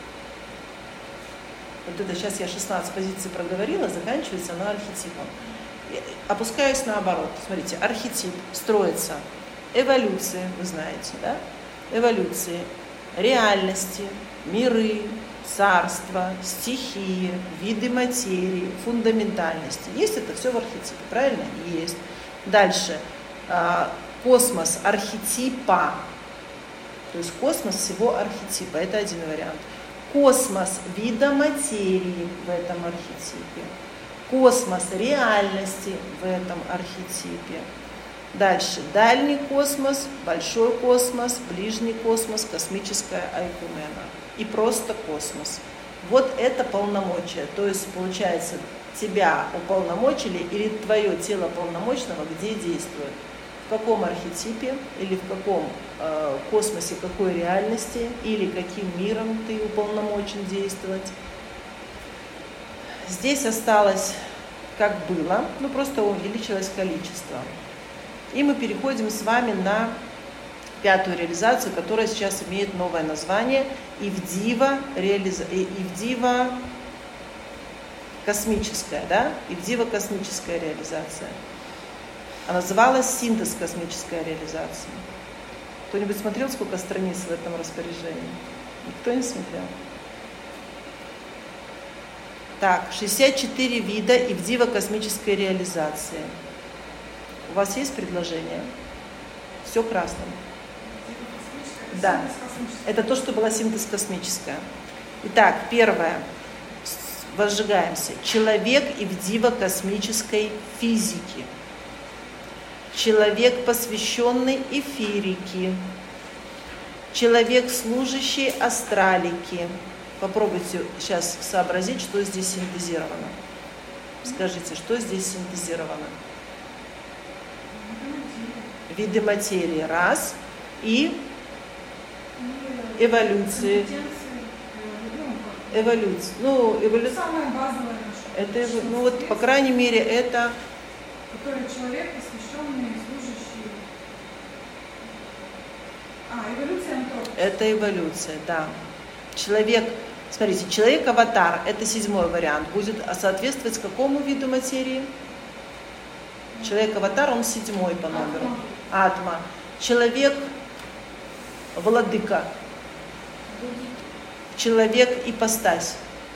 Вот это сейчас я шестнадцать позиций проговорила, заканчивается оно архетипом. Опускаюсь наоборот. Смотрите, архетип строится эволюции, вы знаете, да? Эволюции, реальности, миры, царства, стихии, виды материи, фундаментальности. Есть это все в архетипе, правильно? Есть. Дальше. Космос архетипа. То есть космос всего архетипа. Это один вариант. Космос вида материи в этом архетипе. Космос реальности в этом архетипе. Дальше. Дальний космос, большой космос, ближний космос, космическая айкумена. И просто космос. Вот это полномочия. То есть, получается, тебя уполномочили или твое тело полномочного где действует? В каком архетипе или в каком э, космосе, какой реальности или каким миром ты уполномочен действовать. Здесь осталось как было, ну просто увеличилось количество. И мы переходим с вами на пятую реализацию, которая сейчас имеет новое название Ивдива, реализа... Ивдива космическая, да? Ивдива космическая реализация. Она называлась синтез космическая реализация. Кто-нибудь смотрел, сколько страниц в этом распоряжении? Никто не смотрел? Так, шестьдесят четыре вида Ивдива космической реализации. У вас есть предложение? Все красным. Да, это то, что была синтез космическая. Итак, первое. Возжигаемся. Человек Ивдива космической физики. Человек, посвященный эфирике. Человек, служащий астралике. Попробуйте сейчас сообразить, что здесь синтезировано. Скажите, что здесь синтезировано? Виды материи. Раз. И эволюции. Эволюция. Ну, эволюция. Самое базовое наше. Это, ну вот, по крайней мере, это... Который человек, посвященный, служащий... А, эволюция антропа. Это эволюция, да. Человек, смотрите, человек-аватар, это седьмой вариант, будет соответствовать какому виду материи? Человек-аватар, он седьмой по номеру. Атма. Человек-владыка. Человек-ипостась.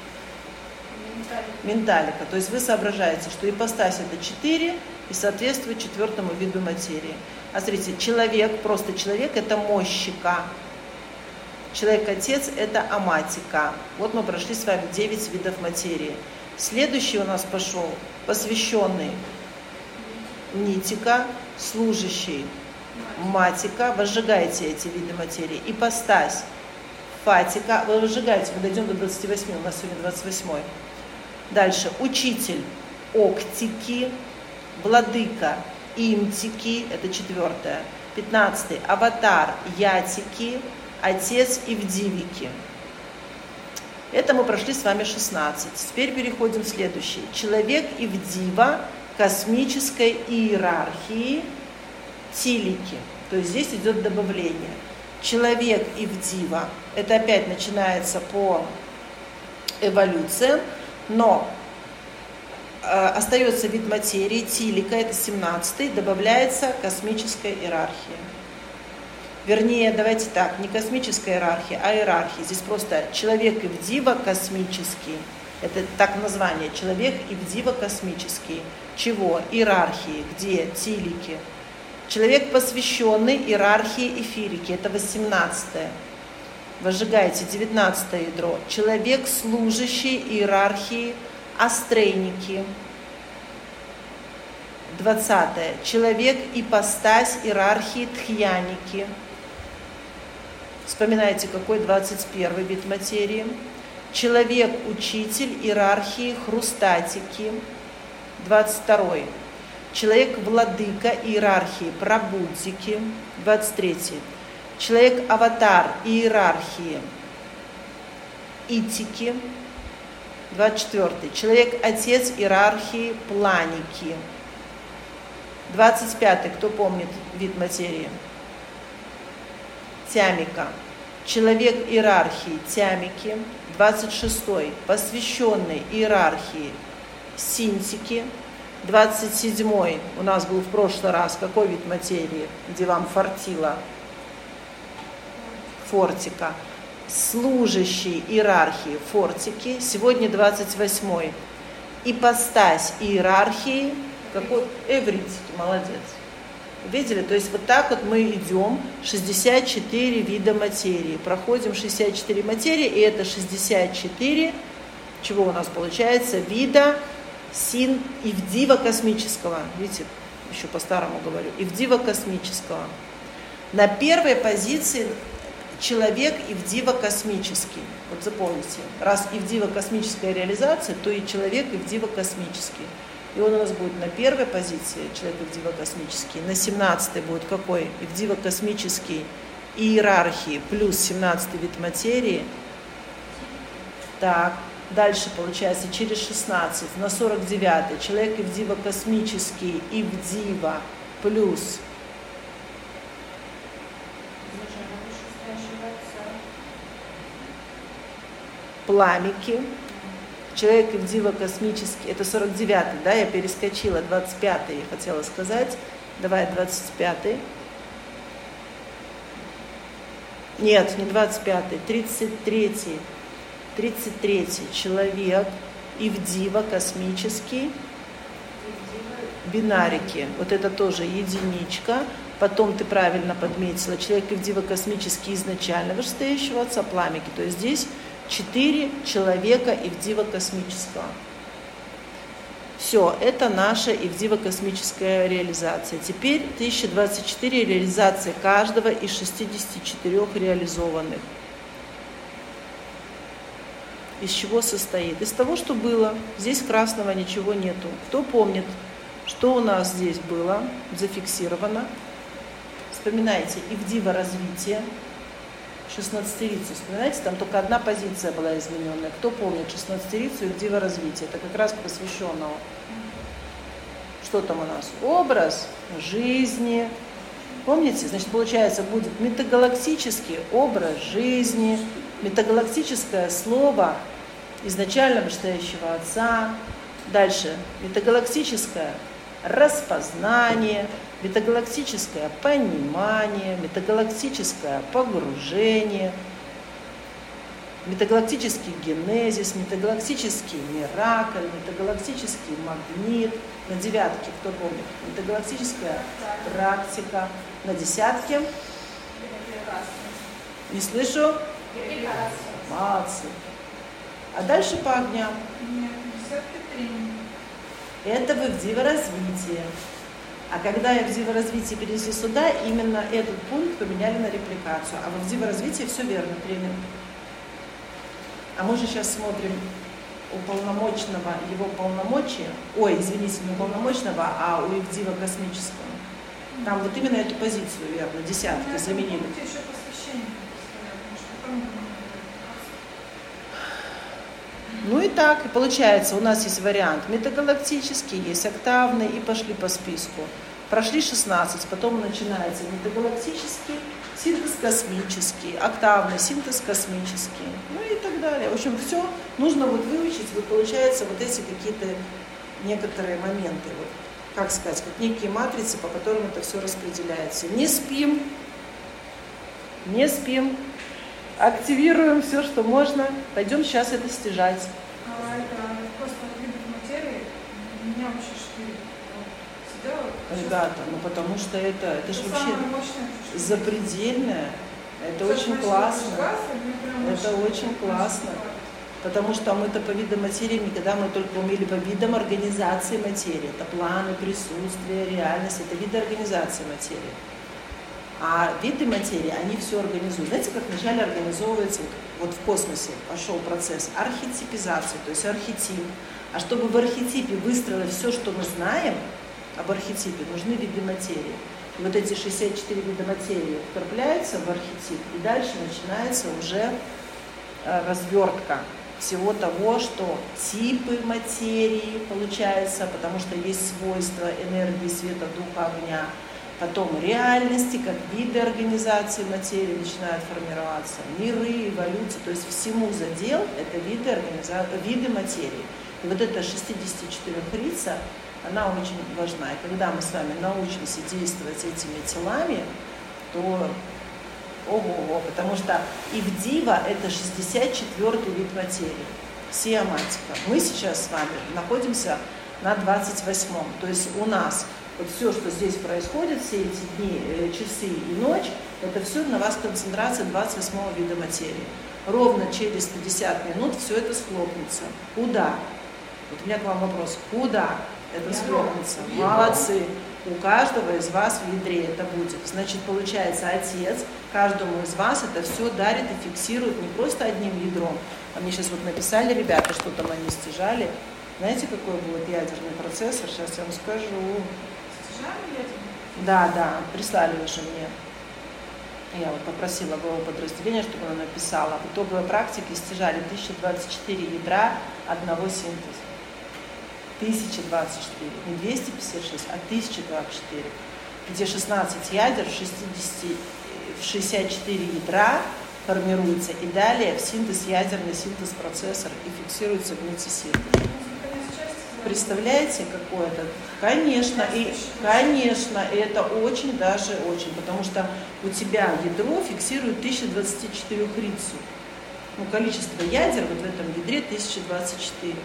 Менталика. То есть вы соображаете, что ипостась это четыре и соответствует четвертому виду материи. А смотрите, человек, просто человек, это мощика. Человек-отец это аматика. Вот мы прошли с вами девять видов материи. Следующий у нас пошел посвященный нитика, служащий матика. Возжигайте эти виды материи. Ипостась. Фатика. Вы возжигаете, мы дойдем до двадцати восьми, у нас сегодня двадцать восьмой. Дальше. Учитель октики, владыка имтики, это четвертое. Пятнадцатый. Аватар ятики, отец Ивдивики. Это мы прошли с вами шестнадцать. Теперь переходим в следующий. Человек Ивдива космической иерархии тилики. То есть здесь идет добавление. Человек Ивдива, это опять начинается по эволюциям, но э, остается вид материи, тилика, это семнадцатый, добавляется космическая иерархия. Вернее, давайте так, не космическая иерархия, а иерархия. Здесь просто человек Ивдива космический, это так название, человек Ивдива космический. Чего? Иерархии, где? Тилики. Человек, посвященный иерархии эфирики, это восемнадцатое. Возжигайте девятнадцатое ядро. Человек, служащий иерархии астрейники. двадцатое. Человек, ипостась, иерархии, тхьяники. Вспоминайте, какой двадцать первый вид материи. Человек, учитель, иерархии, хрустатики. двадцать второй. Человек, владыка, иерархии, прабудзики. двадцать третий. Человек, аватар, иерархии, итики. двадцать четвёртый. Человек, отец, иерархии, планики. двадцать пятый. Кто помнит вид материи? Тямика. Человек иерархии, тямики. двадцать шестой. Посвященный иерархии, синтики. двадцать седьмой. У нас был в прошлый раз какой вид материи, где вам фартило? Фортика. Служащий иерархии, фортики. Сегодня двадцать восьмой. Ипостась иерархии, какой? Эвритики. Молодец. Видели? То есть вот так вот мы идем, шестьдесят четыре вида материи. Проходим шестьдесят четыре материи, и это шестьдесят четыре, чего у нас получается, вида син ивдива космического. Видите, еще по-старому говорю, ивдива космического. На первой позиции человек ивдива космический. Вот запомните, раз ивдива космическая реализация, то и человек ивдива космический. И он у нас будет на первой позиции, человек ивдива космический, на семнадцатой будет какой? Ивдива космический, иерархии, плюс семнадцатый вид материи. Так, дальше получается через шестнадцать, на сорок девятый, человек ивдива космический, ивдива, плюс пламики. Человек ивдива космический, это сорок девятый, да, я перескочила, двадцать пятый я хотела сказать. Давай двадцать пятый. Нет, не двадцать пятый, тридцать третий. тридцать третий человек ивдива космический, бинарики. Вот это тоже единичка. Потом ты правильно подметила, человек ивдива космический изначально вышестоящего отца, пламики. То есть здесь четыре человека ивдива космического. Все, это наша ивдива космическая реализация. Теперь тысяча двадцать четыре реализации каждого из шестидесяти четырёх реализованных. Из чего состоит? Из того, что было. Здесь красного ничего нету. Кто помнит, что у нас здесь было зафиксировано? Вспоминайте, ивдива развитие. шестнадцатерицу, вспоминайте, там только одна позиция была измененная. Кто помнит шестнадцатерицу и ивдива развития? Это как раз к посвященному. Что там у нас? Образ жизни. Помните? Значит, получается, будет метагалактический образ жизни, метагалактическое слово изначально вышестоящего отца. Дальше метагалактическое распознание, метагалактическое понимание, метагалактическое погружение, метагалактический генезис, метагалактический миракль, метагалактический магнит. На девятке, кто помнит? Метагалактическая практика. На десятке? Не слышу? Молодцы. А дальше по огням. Это в ивдива развитие. А когда я в ивдива развитие перенесли сюда, именно этот пункт поменяли на репликацию. А в ивдива развитие все верно, тренер. А мы же сейчас смотрим уполномоченного, его полномочия. Ой, извините, не уполномоченного, а у ивдива космического. Там вот именно эту позицию верно, десятки заменили. Ну и так, и получается, у нас есть вариант метагалактический, есть октавный, и пошли по списку. Прошли шестнадцать, потом начинается метагалактический, синтез космический, октавный, синтез космический, ну и так далее. В общем, все нужно вот выучить, вот получается вот эти какие-то некоторые моменты, вот, как сказать, как некие матрицы, по которым это все распределяется. Не спим, не спим. Активируем все, что можно. Пойдем сейчас это стяжать. А это просто видов материи. У меня вообще четыре. Сидела. Ребята, ну потому что это, это же вообще мощное, запредельное. Это очень классно. Это очень классно. Потому что мы-то по видам материи никогда мы только умели по видам организации материи. Это планы, присутствие, реальность, это виды организации материи. А виды материи, они все организуют. Знаете, как вначале организовывается, вот в космосе пошел процесс архетипизации, то есть архетип. А чтобы в архетипе выстроилось все, что мы знаем об архетипе, нужны виды материи. И вот эти шестьдесят четыре вида материи вкрапляются в архетип, и дальше начинается уже развертка всего того, что типы материи получается, потому что есть свойства энергии, света, духа, огня. Потом реальности, как виды организации материи начинают формироваться, миры, эволюция, то есть всему задел это виды, организа... виды материи. И вот эта шестидесятичетырёхрица, она очень важна. И когда мы с вами научимся действовать этими телами, то ого-го, потому что Ивдива – это шестьдесят четвёртый вид материи, сиоматика. Мы сейчас с вами находимся на двадцать восьмом, то есть у нас вот все, что здесь происходит, все эти дни, часы и ночь, это все на вас концентрация двадцать восьмого вида материи. Ровно через пятьдесят минут все это схлопнется. Куда? Вот у меня к вам вопрос. Куда это схлопнется? Молодцы. У каждого из вас в ядре это будет. Значит, получается, Отец каждому из вас это все дарит и фиксирует не просто одним ядром. А мне сейчас вот написали ребята, что там они стяжали. Знаете, какой будет ядерный процессор? Сейчас я вам скажу. Да, да, прислали уже мне. Я вот попросила главу подразделения, чтобы она написала. В итоговой практике стяжали тысяча двадцать четыре ядра одного синтеза. тысяча двадцать четыре, не двести пятьдесят шесть, а тысяча двадцать четыре, где шестнадцать ядер в шестьдесят четыре ядра формируется, и далее в синтез ядерный синтез процессор и фиксируется гнетисинтез. Представляете, какой это? Конечно, и, конечно, и это очень даже очень, потому что у тебя ядро фиксирует тысяча двадцать четыре рицу. Ну, количество ядер вот в этом ядре тысяча двадцать четыре.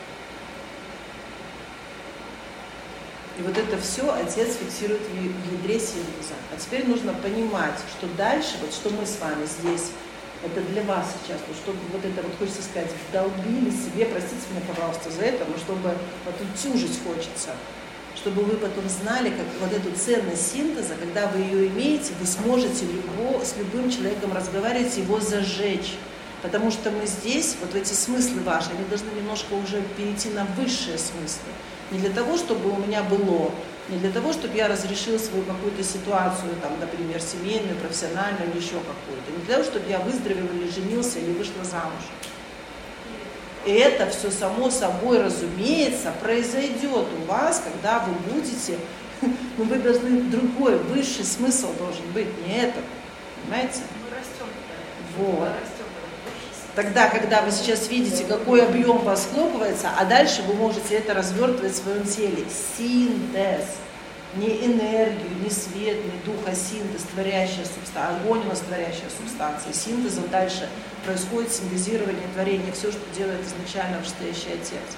И вот это все Отец фиксирует в ядре синтеза. А теперь нужно понимать, что дальше, вот что мы с вами здесь, это для вас сейчас, вот чтобы вот это, вот хочется сказать, вдолбили себе, простите меня, пожалуйста, за это, но чтобы вот утюжить хочется, чтобы вы потом знали, как вот эту ценность синтеза, когда вы ее имеете, вы сможете любо, с любым человеком разговаривать, его зажечь. Потому что мы здесь, вот эти смыслы ваши, они должны немножко уже перейти на высшие смыслы. Не для того, чтобы у меня было, не для того, чтобы я разрешил свою какую-то ситуацию, там, например, семейную, профессиональную или еще какую-то. Не для того, чтобы я выздоровел или женился, или вышла замуж. И это все само собой, разумеется, произойдет у вас, когда вы будете, но вы должны, другой, высший смысл должен быть, не это, понимаете? Мы растем. Вот. Тогда, когда вы сейчас видите, какой объем у вас схлопывается, а дальше вы можете это развертывать в своем теле. Синтез. Не энергию, не свет, не дух, а синтез, творящая субстанция. Огонь у нас творящая субстанция. Синтезом дальше происходит синтезирование, творение, все, что делает изначально вышестоящий Отец.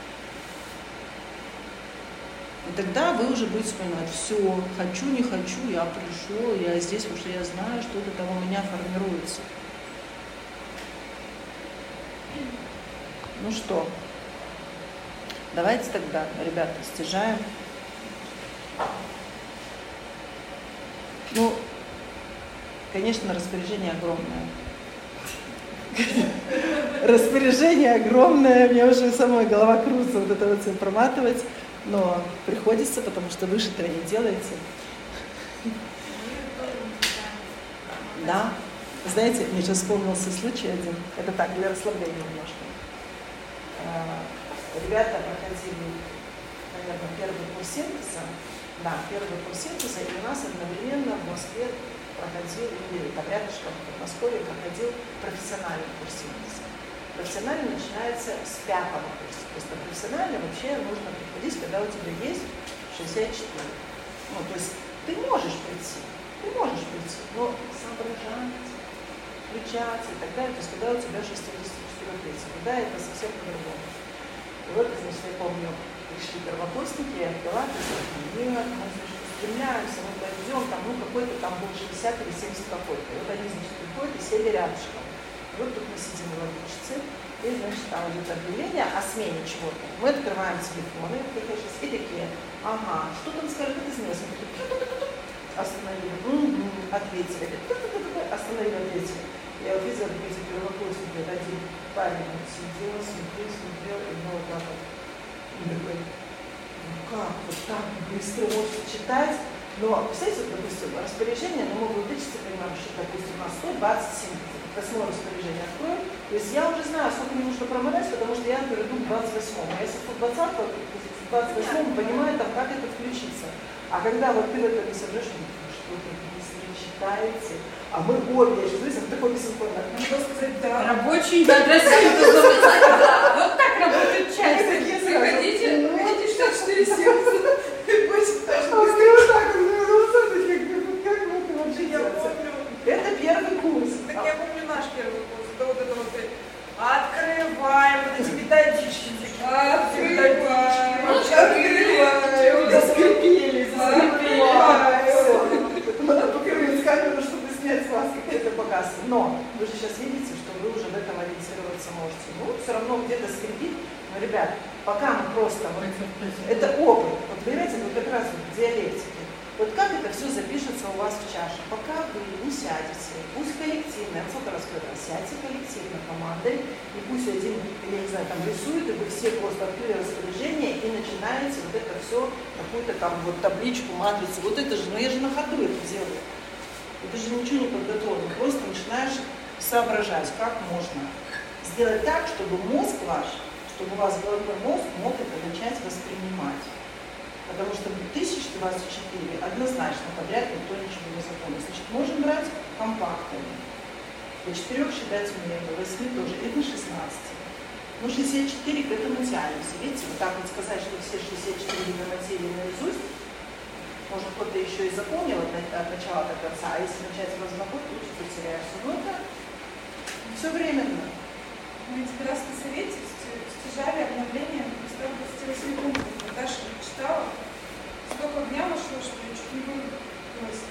И тогда вы уже будете понимать, все, хочу, не хочу, я пришел, я здесь, потому что я знаю, что-то там у меня формируется. Ну что, давайте тогда, ребята, стяжаем. Ну, конечно, распоряжение огромное. Распоряжение огромное, мне уже самой голова крутится вот это вот все проматывать, но приходится, потому что выше-то не делаете. Да. Знаете, мне сейчас вспомнился случай один. Это так, для расслабления немножко. Ребята проходили, наверное, первый курс синтеза. Да, первый курс синтеза, и у нас одновременно в Москве проходил, или там рядышком в Подмосковье проходил профессиональный курс синтеза. Профессиональный начинается с пятого курса. То есть на профессиональный вообще нужно приходить, когда у тебя есть шестьдесят четыре. Ну, то есть ты можешь прийти, ты можешь прийти, но соображать, включаться и так далее. То есть когда у тебя шестьдесят четыре лица, тогда это совсем по-другому. И вот, значит, я помню, пришли первокурсники, я отдала, то есть, нет, мы, значит, стремляемся, мы пойдем, там, ну, какой-то там был шестьдесят или семьдесят какой-то. И вот они, значит, приходят и сели рядышком. Вот тут мы сидим в логичце, и, значит, там идет объявление о смене чего-то. Мы открываем телефоны, и такие, ага, что там скажет, это изменилось? Мы такие, остановили, угу, ответили, остановили, ответили. Я вот видела, эти первоклассники, один парень сидел, смотрел, смотрел, и был вот так вот. И такой, ну как, вот так быстро можете читать? Но, представляете, вот, допустим, распоряжение, но могут вычесть, понимаем, что, допустим, у нас сто двадцать семь, восьмое распоряжение открою, то есть я уже знаю, сколько мне нужно проморать, потому что я перейду к двадцать восьмому. А если в двадцатом, в двадцать восьмом понимаю, там, как это включится. А когда вот ты в этом не соображаешь, что вы быстро читаете, а мы обе, я сейчас в такой бессинхронно. Надо сказать, да. Рабочий ядра синтеза. Вот так работает часть. Вы хотите, вы хотите считать четыре семьдесят? Это первый курс. Так я помню наш первый курс. Это вот это вот открываем, вот эти методички. Открываем. Открываем. Заскрипели, заскрипели. Надо покрыть камеру, чтобы снять с вас, как это показывает. Но вы же сейчас видите, что вы уже в этом ориентироваться можете. Ну, все равно где-то скрипит. Но, ребят, пока мы просто... Вот, это опыт. Вот вы понимаете, вот как раз в диалектике. Вот как это все запишется у вас в чаше? Пока вы не сядете, пусть коллективно, я сколько раз говорила, сядьте коллективно командой, и пусть один, я не знаю, там рисует, и вы все просто открыли распоряжение и начинаете вот это все, какую-то там вот табличку, матрицу, вот это же, ну я же на ходу это делаю. Это же ничего не подготовлено, просто начинаешь соображать, как можно сделать так, чтобы мозг ваш, чтобы у вас головной мозг мог это начать воспринимать. Потому что в две тысячи двадцать четыре однозначно подряд никто ничего не запомнит. Значит, можем брать компактами. До четырех считать умеем, до восьми тоже, и до шестнадцати. Ну, шестьдесят четыре к этому тянемся. Видите, вот так вот сказать, что все шестьдесят четыре материи наизусть, может, кто-то еще и запомнил от, от начала до конца, а если начать разговор, то уже потеряешься. Ну, это все временно. Мы тебе раз на совете стяжали обновление сто двадцать восемь пунктов. Даша читала, столько дня вошло, что я чуть не вылилась.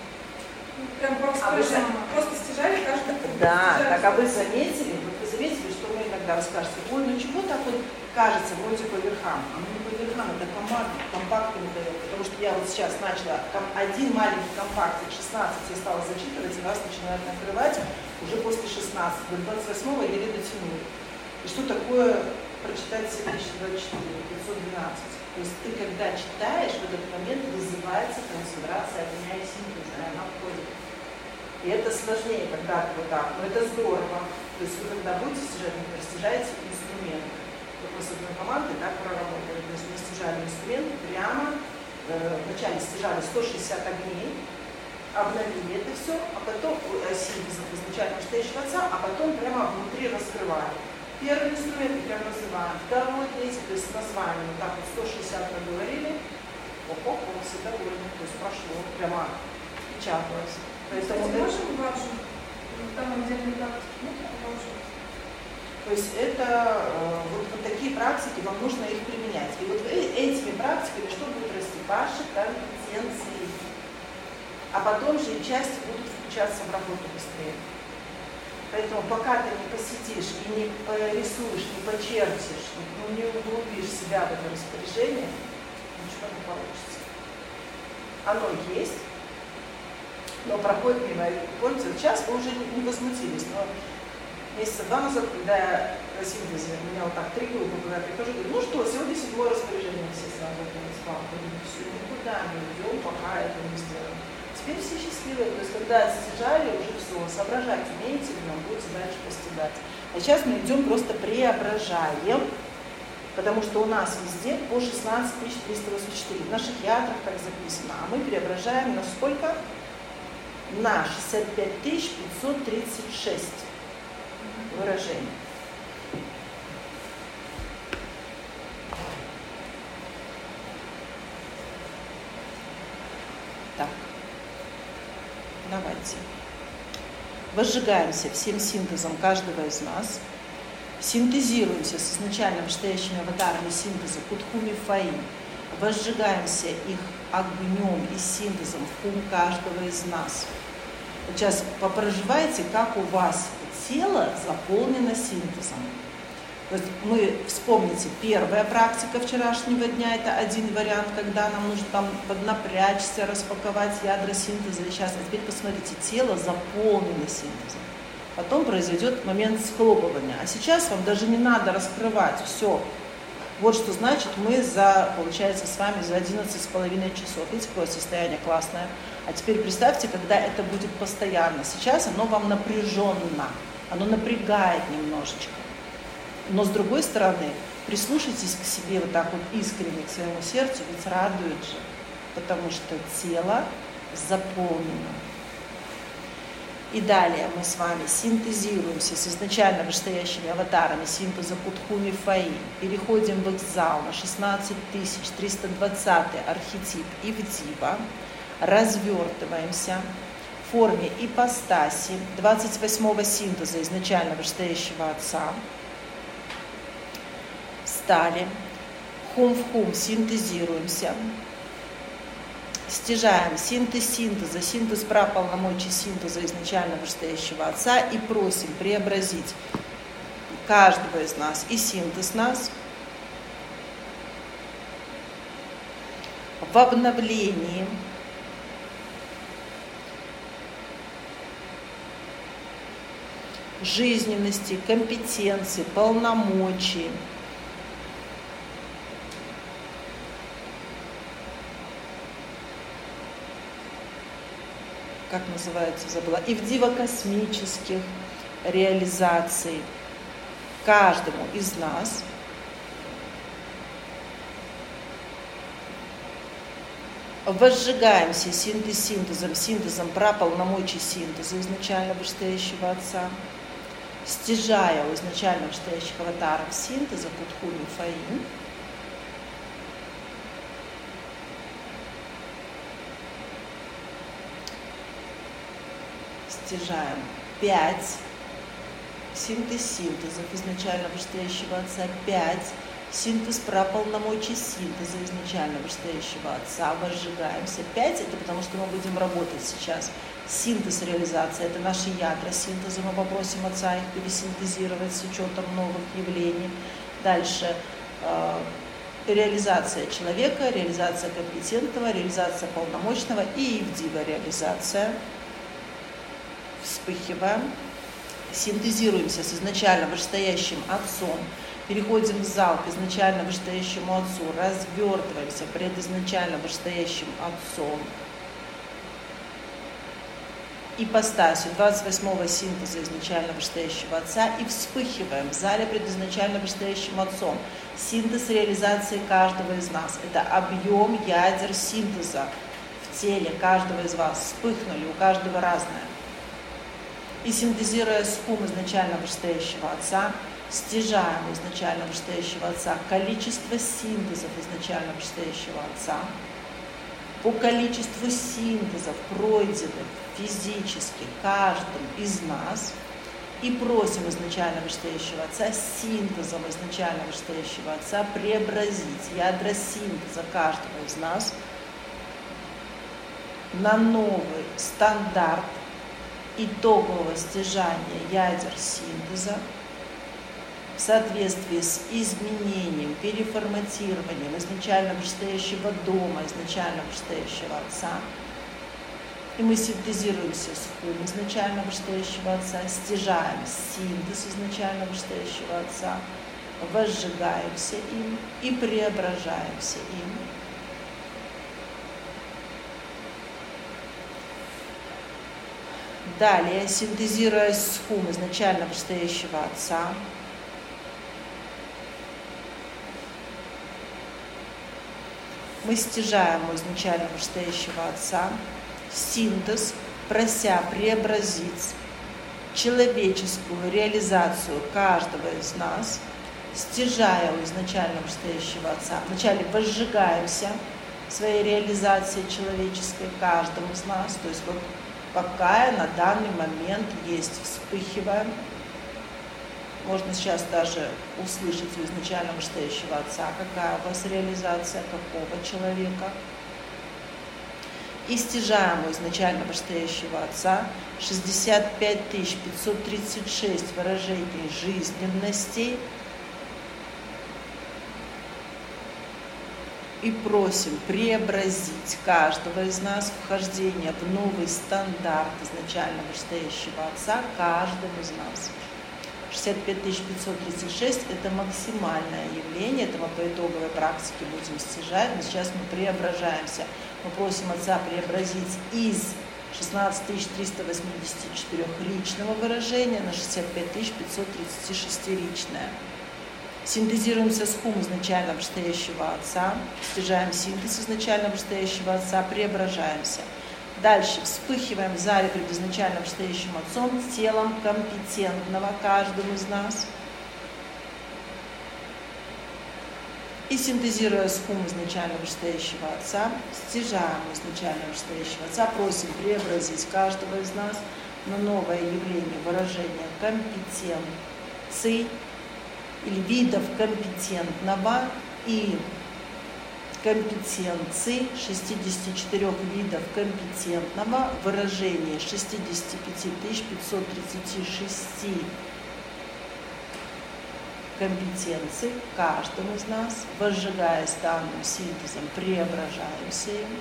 Ну, прям просто, а стяжали, просто стяжали каждый пункт. Да, стяжали. так а вы заметили, вы заметили, что вы иногда расскажете, ой, ну чего так вот кажется, вроде по верхам, а ну не по верхам, это компакт, компактами дает, потому что я вот сейчас начала, один маленький компактик, шестнадцать я стала зачитывать, и вас начинают накрывать уже после шестнадцати, до двадцать восьмого еле дотянули. И что такое прочитать семь тысяч двадцать четыре, пятьсот двенадцать. То есть ты, когда читаешь, в этот момент вызывается концентрация огня и синтеза, и она входит. И это сложнее, когда ты вот так, но это здорово. То есть вы, когда будете стяжать, например, стяжаете инструмент. Вот мы с одной командой так проработали, то есть мы стяжали инструмент прямо, э, вначале стяжали сто шестьдесят огней, обновили это все, а потом, э, синтез изначально настоящего отца, а потом прямо внутри раскрывали. Первый инструмент мы прям называем, второй, третий, то есть название, вот так вот сто шестьдесят проговорили, оп-оп, все довольны, то есть прошло, прямо печаталось. Поэтому мы можем вашу, там отдельные практики, ну, продолжим. То есть это, вот, вот такие практики, вам нужно их применять. И вот этими практиками что будет расти? Ваши компетенции. А потом же и части будут включаться в работу быстрее. Поэтому пока ты не посидишь и не рисуешь, не почертишь, ну, не углубишь себя в это распоряжение, ничего не получится. Оно есть, но проходит мимо. Помните, сейчас вы уже не возмутились, но месяца два назад, когда я на синтезе, у меня вот так три группы, когда я прихожу, говорю, ну что, сегодня седьмое распоряжение, все сразу спал, все, никуда не уйдем, пока это не сделаем. Теперь все счастливые, то есть когда стяжали, уже все, соображать умеете, вы будете дальше постигать. А сейчас мы идем просто преображаем, потому что у нас везде по шестнадцать тысяч триста восемьдесят четыре, в наших ядрах так записано, а мы преображаем на сколько? На шестьдесят пять тысяч пятьсот тридцать шесть выражений. Так. Давайте. Возжигаемся всем синтезом каждого из нас. Синтезируемся с изначально вышестоящими аватарами синтеза Кутхуми Фаи. Возжигаемся их огнем и синтезом в хум каждого из нас. Вот сейчас попроживайте, как у вас тело заполнено синтезом. То есть мы, вспомните, первая практика вчерашнего дня, это один вариант, когда нам нужно там поднапрячься, распаковать ядра синтеза. И сейчас, а теперь посмотрите, тело заполнено синтезом. Потом произойдет момент схлопывания. А сейчас вам даже не надо раскрывать все. Вот что значит мы за, получается, с вами за одиннадцать с половиной часов. Видите, какое состояние классное. А теперь представьте, когда это будет постоянно. Сейчас оно вам напряженно, оно напрягает немножечко. Но с другой стороны, прислушайтесь к себе вот так вот искренне, к своему сердцу, ведь радует же, потому что тело заполнено. И далее мы с вами синтезируемся с изначально вышестоящими аватарами синтеза Кутхуми Фаи. Переходим в экзал на шестнадцать тысяч триста двадцатый архетип Ивдива. Развертываемся в форме ипостаси двадцать восьмого синтеза изначально вышестоящего Отца. Встали. Хум в хум синтезируемся. Стяжаем синтез синтеза, синтез праполномочий синтеза изначально вышестоящего Отца и просим преобразить каждого из нас и синтез нас в обновлении жизненности, компетенции, полномочий, как называется, забыла, ивдива космических реализаций каждому из нас. Возжигаемся синтез синтезом, синтезом праполномочий синтеза изначально вышестоящего Отца, стяжая у изначально вышестоящих аватаров синтеза Кутхуми Фаи. Стяжаем пять синтез синтезов изначально вышестоящего Отца, пять синтез праполномочий синтеза изначально вышестоящего Отца, возжигаемся. пять это потому, что мы будем работать сейчас. Синтез реализация, это наши ядра синтеза, мы попросим Отца их пересинтезировать с учетом новых явлений. Дальше э, реализация человека, реализация компетентного, реализация полномочного и ивдива реализация. Вспыхиваем, синтезируемся с изначально вышестоящим Отцом, переходим в зал к изначально вышестоящему Отцу, развертываемся пред изначально вышестоящим Отцом, ипостасью двадцать восьмого синтеза изначально вышестоящего Отца и вспыхиваем в зале пред изначально вышестоящим Отцом. Синтез реализации каждого из нас. Это объем ядер синтеза в теле каждого из вас. Вспыхнули, у каждого разное. И синтезируя схум изначально вышестоящего Отца, стяжаем у изначально вышестоящего Отца количество синтезов изначально вышестоящего Отца, по количеству синтезов, пройденных физически каждым из нас, и просим изначально вышестоящего Отца синтезом изначально вышестоящего Отца преобразить ядра синтеза каждого из нас на новый стандарт итогового стяжания ядер синтеза в соответствии с изменением, переформатированием изначально вышестоящего дома, изначально вышестоящего Отца. И мы синтезируемся с хум изначально вышестоящего Отца, стяжаем синтез изначально вышестоящего Отца, возжигаемся им и преображаемся им. Далее, синтезируя схум изначально вышестоящего Отца, мы стяжаем у изначально вышестоящего Отца синтез, прося преобразить человеческую реализацию каждого из нас, стяжая у изначально вышестоящего Отца. Вначале возжигаемся своей реализацией человеческой каждому из нас, то есть вот какая на данный момент есть, вспыхиваем. Можно сейчас даже услышать у изначально вышестоящего Отца, какая у вас реализация, какого человека. и стяжаемого изначально вышестоящего Отца шестьдесят пять тысяч пятьсот тридцать шесть выражений жизненностей. И просим преобразить каждого из нас вхождение в новый стандарт изначально вышестоящего Отца каждым из нас. шестьдесят пять тысяч пятьсот тридцать шесть – это максимальное явление, это мы по итоговой практике будем стяжать, но сейчас мы преображаемся. Мы просим Отца преобразить из шестнадцать тысяч триста восемьдесят четыре личного выражения на шестьдесят пять тысяч пятьсот тридцать шесть личное. Синтезируемся с хум изначально вышестоящего Отца, стяжаем синтез изначально вышестоящего Отца, преображаемся. Дальше вспыхиваем в зале пред изначально вышестоящим Отцом, телом компетентного каждому из нас. И синтезируя с хум изначально вышестоящего Отца, стяжаем изначально вышестоящего Отца, просим преобразить каждого из нас на новое явление выражения компетенции или видов компетентного и компетенции шестьдесят четыре видов компетентного выражения шестьдесят пять тысяч пятьсот тридцать шесть компетенций каждому из нас, возжигаясь данным синтезом, преображаемся им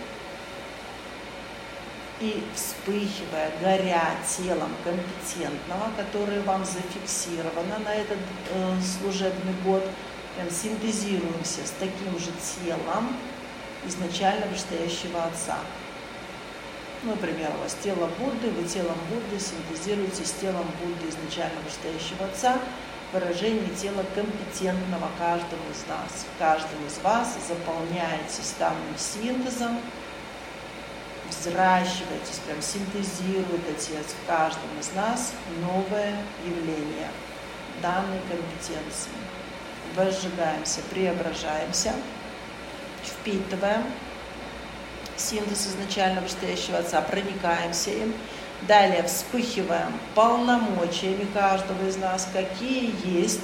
и вспыхивая, горя телом компетентного, которое вам зафиксировано на этот э, служебный год, прям синтезируемся с таким же телом изначально вышестоящего Отца. Ну, например, у вас тело Будды, вы телом Будды синтезируете с телом Будды изначально вышестоящего Отца выражение тела компетентного каждому из нас. Каждым из вас заполняетесь данным синтезом, взращиваетесь, прям синтезирует Отец в каждом из нас новое явление данной компетенции. Возжигаемся, преображаемся, впитываем синтез изначально вышестоящего Отца, проникаемся им. Далее вспыхиваем полномочиями каждого из нас, какие есть.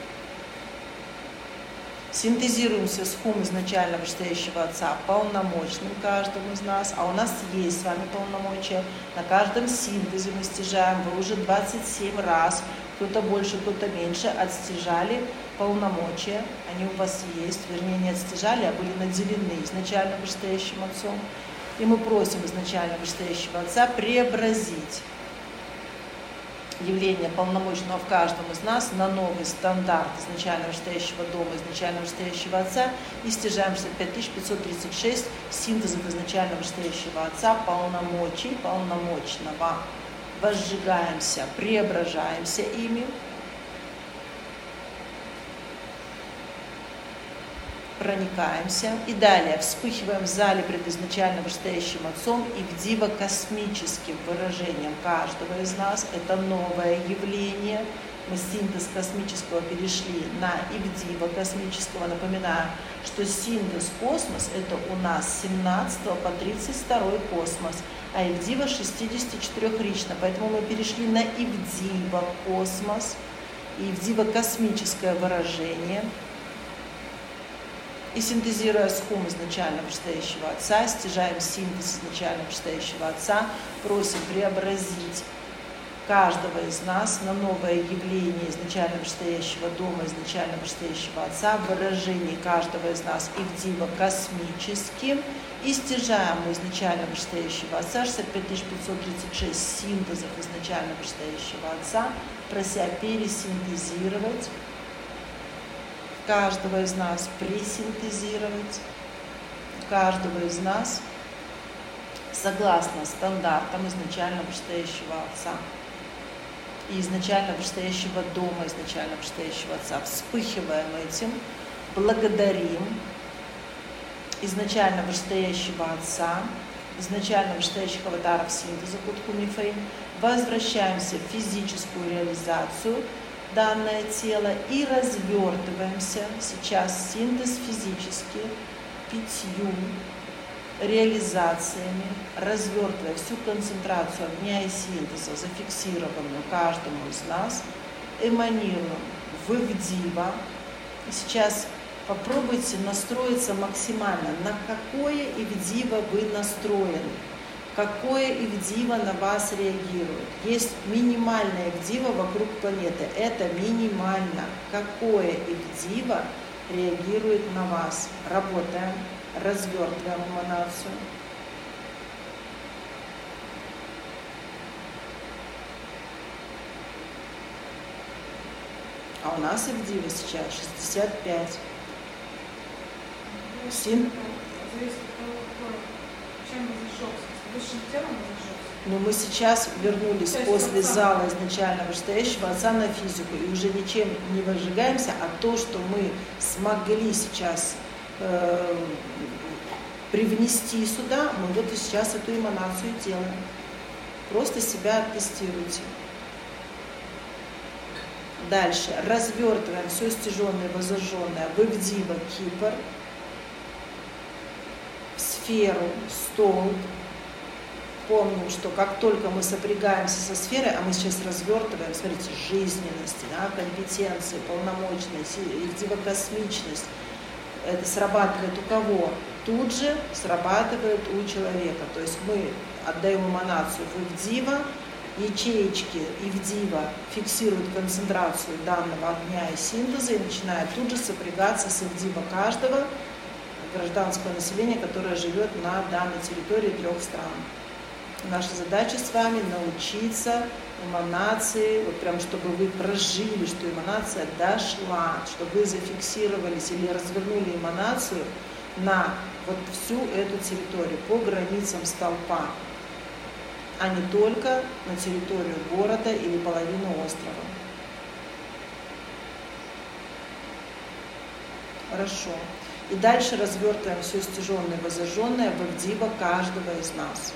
Синтезируемся с хум изначально вышестоящего Отца полномочным каждому из нас, а у нас есть с вами полномочия. На каждом синтезе мы стяжаем, вы уже двадцать семь раз, кто-то больше, кто-то меньше, отстяжали полномочия, они у вас есть, вернее не отстяжали, а были наделены изначально вышестоящим Отцом. И мы просим изначально вышестоящего Отца преобразить явление полномочного в каждом из нас на новый стандарт изначально вышестоящего дома, изначально вышестоящего Отца, и стяжаем шестьдесят пять тысяч пятьсот тридцать шесть синтезов изначально вышестоящего Отца, полномочий, полномочного. Возжигаемся, преображаемся ими, проникаемся и далее вспыхиваем в зале пред изначально вышестоящим Отцом и в диво космическим выражением каждого из нас. Это новое явление. Мы синтез космического перешли на ивдива космического. Напоминаю, что синтез космос это у нас семнадцатого по тридцать второй космос, а ивдива шестьдесят четыре лично. Поэтому мы перешли на ивдива космос, ивдива космическое выражение. И синтезируя с хум изначально вышестоящего Отца, стяжаем синтез изначально вышестоящего Отца, просим преобразить каждого из нас на новое явление изначально вышестоящего дома, изначально вышестоящего Отца, выражение каждого из нас ивдива космическим, и стяжаем у изначально вышестоящего Отца шестьдесят пять тысяч пятьсот тридцать шесть синтезов изначально вышестоящего Отца, прося пересинтезировать каждого из нас, пресинтезировать каждого из нас согласно стандартам изначально вышестоящего Отца и изначально вышестоящего дома, изначально вышестоящего Отца. Вспыхиваем этим, благодарим изначально вышестоящего Отца, изначально вышестоящих аватаров синтеза Кутхумифей, возвращаемся в физическую реализацию данное тело и развертываемся сейчас синтез физически пятью реализациями, развертывая всю концентрацию огня и синтеза, зафиксированную каждому из нас, эманируем в ивдива. И сейчас попробуйте настроиться максимально, на какое ивдива вы настроены. какое Ивдива на вас реагирует. Есть минимальная Ивдива вокруг планеты. Это минимально. Какое Ивдива реагирует на вас. Работаем, развертываем эманацию. А у нас Ивдива сейчас шестьдесят пять. Син. Но мы сейчас вернулись после зала изначального вышестоящего отца на физику и уже ничем не выжигаемся, а то, что мы смогли сейчас э, привнести сюда, мы вот и сейчас эту эманацию делаем. Просто себя тестируйте. Дальше развертываем все стяженное, возожженное в Ивдива Кипр, в сферу, столб. Помним, что как только мы сопрягаемся со сферой, а мы сейчас развертываем, смотрите, жизненность, да, компетенции, полномочность, Ивдива космичность, это срабатывает у кого? Тут же срабатывает у человека. То есть мы отдаем эманацию в Ивдива, ячеечки Ивдива фиксируют концентрацию данного огня и синтеза и начинают тут же сопрягаться с Ивдива каждого гражданского населения, которое живет на данной территории трех стран. Наша задача с вами научиться эманации, вот прям чтобы вы прожили, что эманация дошла, чтобы вы зафиксировались или развернули эманацию на вот всю эту территорию по границам столпа, а не только на территорию города или половину острова. Хорошо. И дальше развертываем все стяженное, возожженное в Ивдива каждого из нас.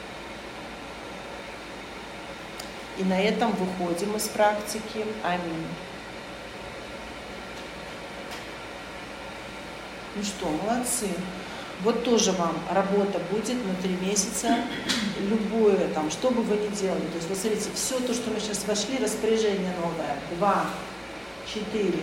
И на этом выходим из практики. Аминь. Ну что, молодцы. Вот тоже вам работа будет на три месяца. Любое там, что бы вы ни делали. То есть, вот смотрите, все то, что мы сейчас вошли, распоряжение новое. Два, четыре,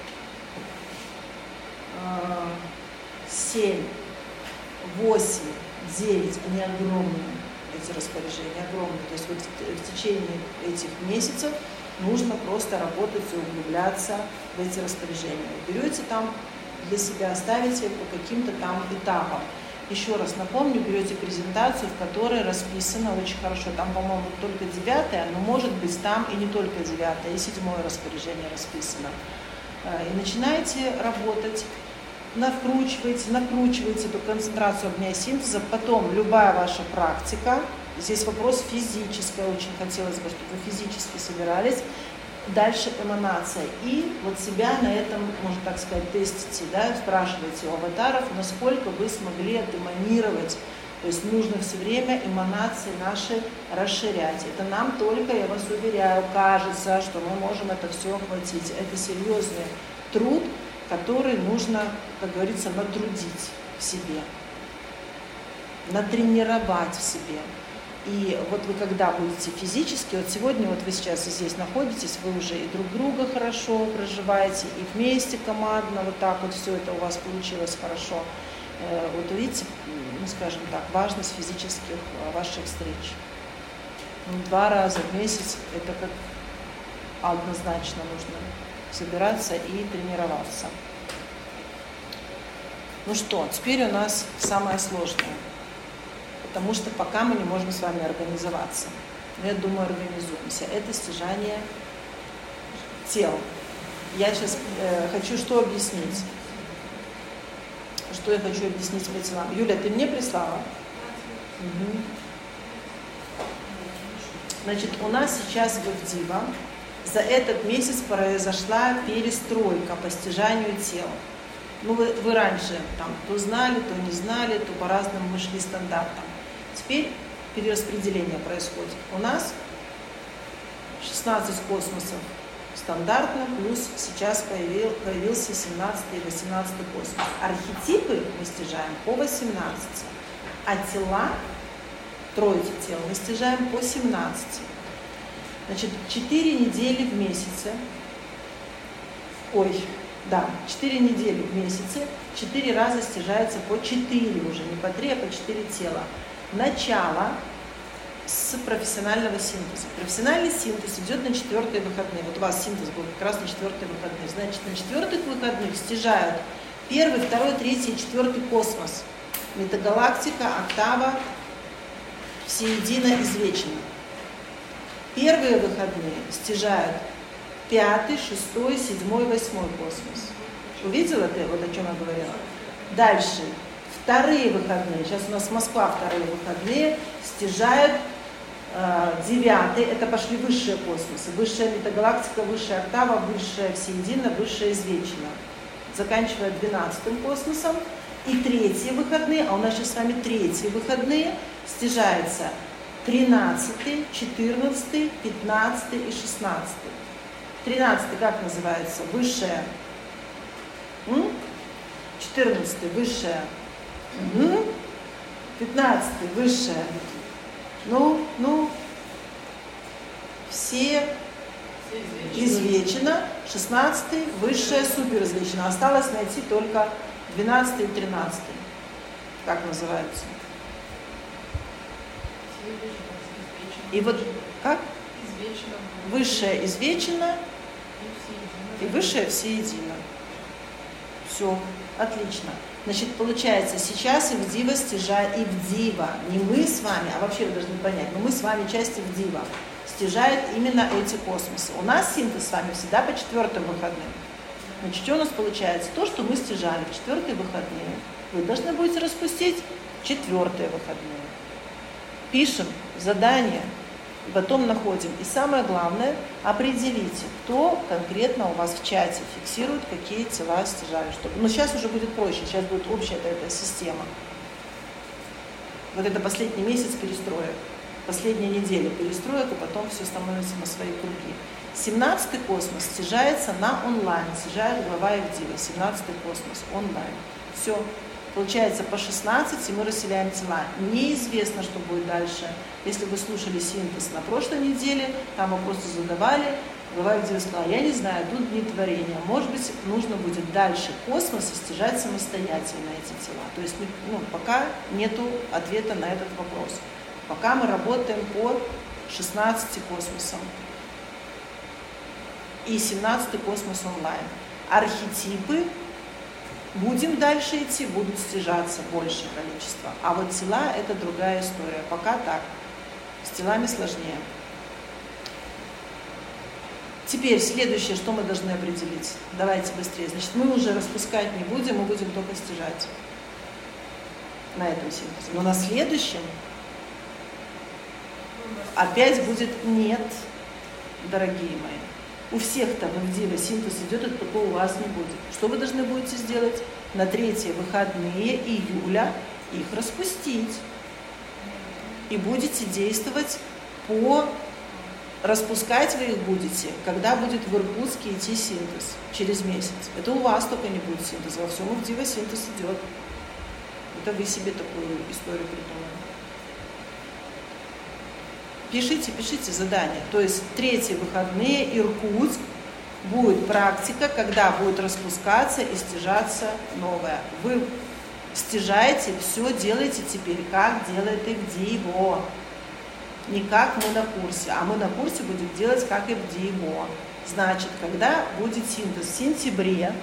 семь, восемь, девять. Они огромные. Эти распоряжения огромные. То есть вот в течение этих месяцев нужно просто работать и углубляться в эти распоряжения. Берете там для себя, ставите по каким-то там этапам. Еще раз напомню, берете презентацию, в которой расписано очень хорошо. Там, по-моему, только девятое, но может быть там и не только девятое, и седьмое распоряжение расписано. И начинаете работать. Накручиваете, накручиваете эту концентрацию огня и синтеза, потом любая ваша практика, здесь вопрос физический, очень хотелось бы, чтобы вы физически собирались, дальше эманация, и вот себя на этом, можно так сказать, тестите, да, спрашиваете у аватаров, насколько вы смогли отэманировать, то есть нужно все время эманации наши расширять. Это нам только, я вас уверяю, кажется, что мы можем это все охватить. Это серьезный труд, который нужно, как говорится, натрудить в себе, натренировать в себе. И вот вы когда будете физически, вот сегодня вот вы сейчас здесь находитесь, вы уже и друг друга хорошо проживаете, и вместе командно, вот так вот все это у вас получилось хорошо. Вот увидите, ну скажем так, важность физических ваших встреч. Два раза в месяц это как однозначно нужно собираться и тренироваться. Ну что, теперь у нас самое сложное, потому что пока мы не можем с вами организоваться. Но я думаю, организуемся. Это стяжание тел. Я сейчас э, хочу что объяснить. Что я хочу объяснить по телам. Юля, ты мне прислала? Угу. Значит, у нас сейчас в Ивдива за этот месяц произошла перестройка по стяжанию тел. Ну, вы, вы раньше там то знали, то не знали, то по-разному мы шли стандартам. Теперь перераспределение происходит. У нас шестнадцать космосов стандартно, плюс сейчас появил, появился семнадцатый и восемнадцатый космос. Архетипы мы стяжаем по восемнадцати, а тела, троицы тел, мы стяжаем по семнадцати. Значит, четыре недели в месяце, ой, да, четыре недели в месяце, четыре раза стяжается по четыре уже, не по три, а по четыре тела. Начало с профессионального синтеза. Профессиональный синтез идет на четвертые выходные. Вот у вас синтез был как раз на четвертые выходные. Значит, на четвертых выходных стяжают первый, второй, третий, четвертый космос. Метагалактика, октава, всеедино, извечно. Первые выходные стяжают пятый, шестой, седьмой, восьмой космос. Увидела ты, вот о чем я говорила? Дальше. Вторые выходные, сейчас у нас Москва вторые выходные, стяжают э, девятый, это пошли высшие космосы. Высшая метагалактика, высшая октава, высшая всеедино, высшая извечно. Заканчивая двенадцатым космосом. И третьи выходные, а у нас сейчас с вами третьи выходные, стяжается тринадцатый, четырнадцатый, пятнадцатый и шестнадцатый. тринадцатый как называется? Высшая. четырнадцатый высшая. Угу. пятнадцатый высшая. Ну, ну, все извечено. шестнадцатый высшая, супер извечено. Осталось найти только двенадцатый и тринадцатый. Как называются? И вот как? Высшая извечено и высшая всеедино. Все, отлично. Значит, получается, сейчас Ивдива стяжает, Ивдива, не мы с вами, а вообще вы должны понять, но мы с вами часть Ивдива, стяжает именно эти космосы. У нас синтез с вами всегда по четвертым выходным. Значит, что у нас получается? То, что мы стяжали в четвертые выходные, вы должны будете распустить в четвертые выходные. Пишем задание, и потом находим. И самое главное, определите, кто конкретно у вас в чате фиксирует, какие тела стяжали. Чтобы... Но сейчас уже будет проще, сейчас будет общая эта система. Вот это последний месяц перестроек, последняя неделя перестроек, и потом все становится на свои круги. семнадцатый космос стяжается на онлайн, стяжает глава Ивдива, семнадцатый космос онлайн. Все. Получается, по шестнадцати мы расселяем тела. Неизвестно, что будет дальше. Если вы слушали синтез на прошлой неделе, там вопросы задавали, глава Ивдива сказала, я не знаю, тут дни творения. Может быть, нужно будет дальше космоса стяжать самостоятельно эти тела. То есть ну, пока нету ответа на этот вопрос. Пока мы работаем по шестнадцати космосам. И семнадцатый космос онлайн. Архетипы будем дальше идти, будут стяжаться большее количество. А вот тела – это другая история. Пока так. С телами сложнее. Теперь следующее, что мы должны определить. Давайте быстрее. Значит, мы уже распускать не будем, мы будем только стяжать на этом синтезе. Но на следующем опять будет нет, дорогие мои. У всех там в Ивдиве синтез идет, это такого у вас не будет. Что вы должны будете сделать? На третьи выходные июля их распустить. И будете действовать по... Распускать вы их будете, когда будет в Иркутске идти синтез через месяц. Это у вас только не будет синтез, во всем Ивдиве синтез идет. Это вы себе такую историю придумали. Пишите, пишите задания. То есть третьи выходные Иркутск будет практика, когда будет распускаться и стяжаться новое. Вы стяжаете, все делаете теперь, как делает Ивдиво. Не как мы на курсе, а мы на курсе будем делать как Ивдиво. Значит, когда будет синтез в сентябре,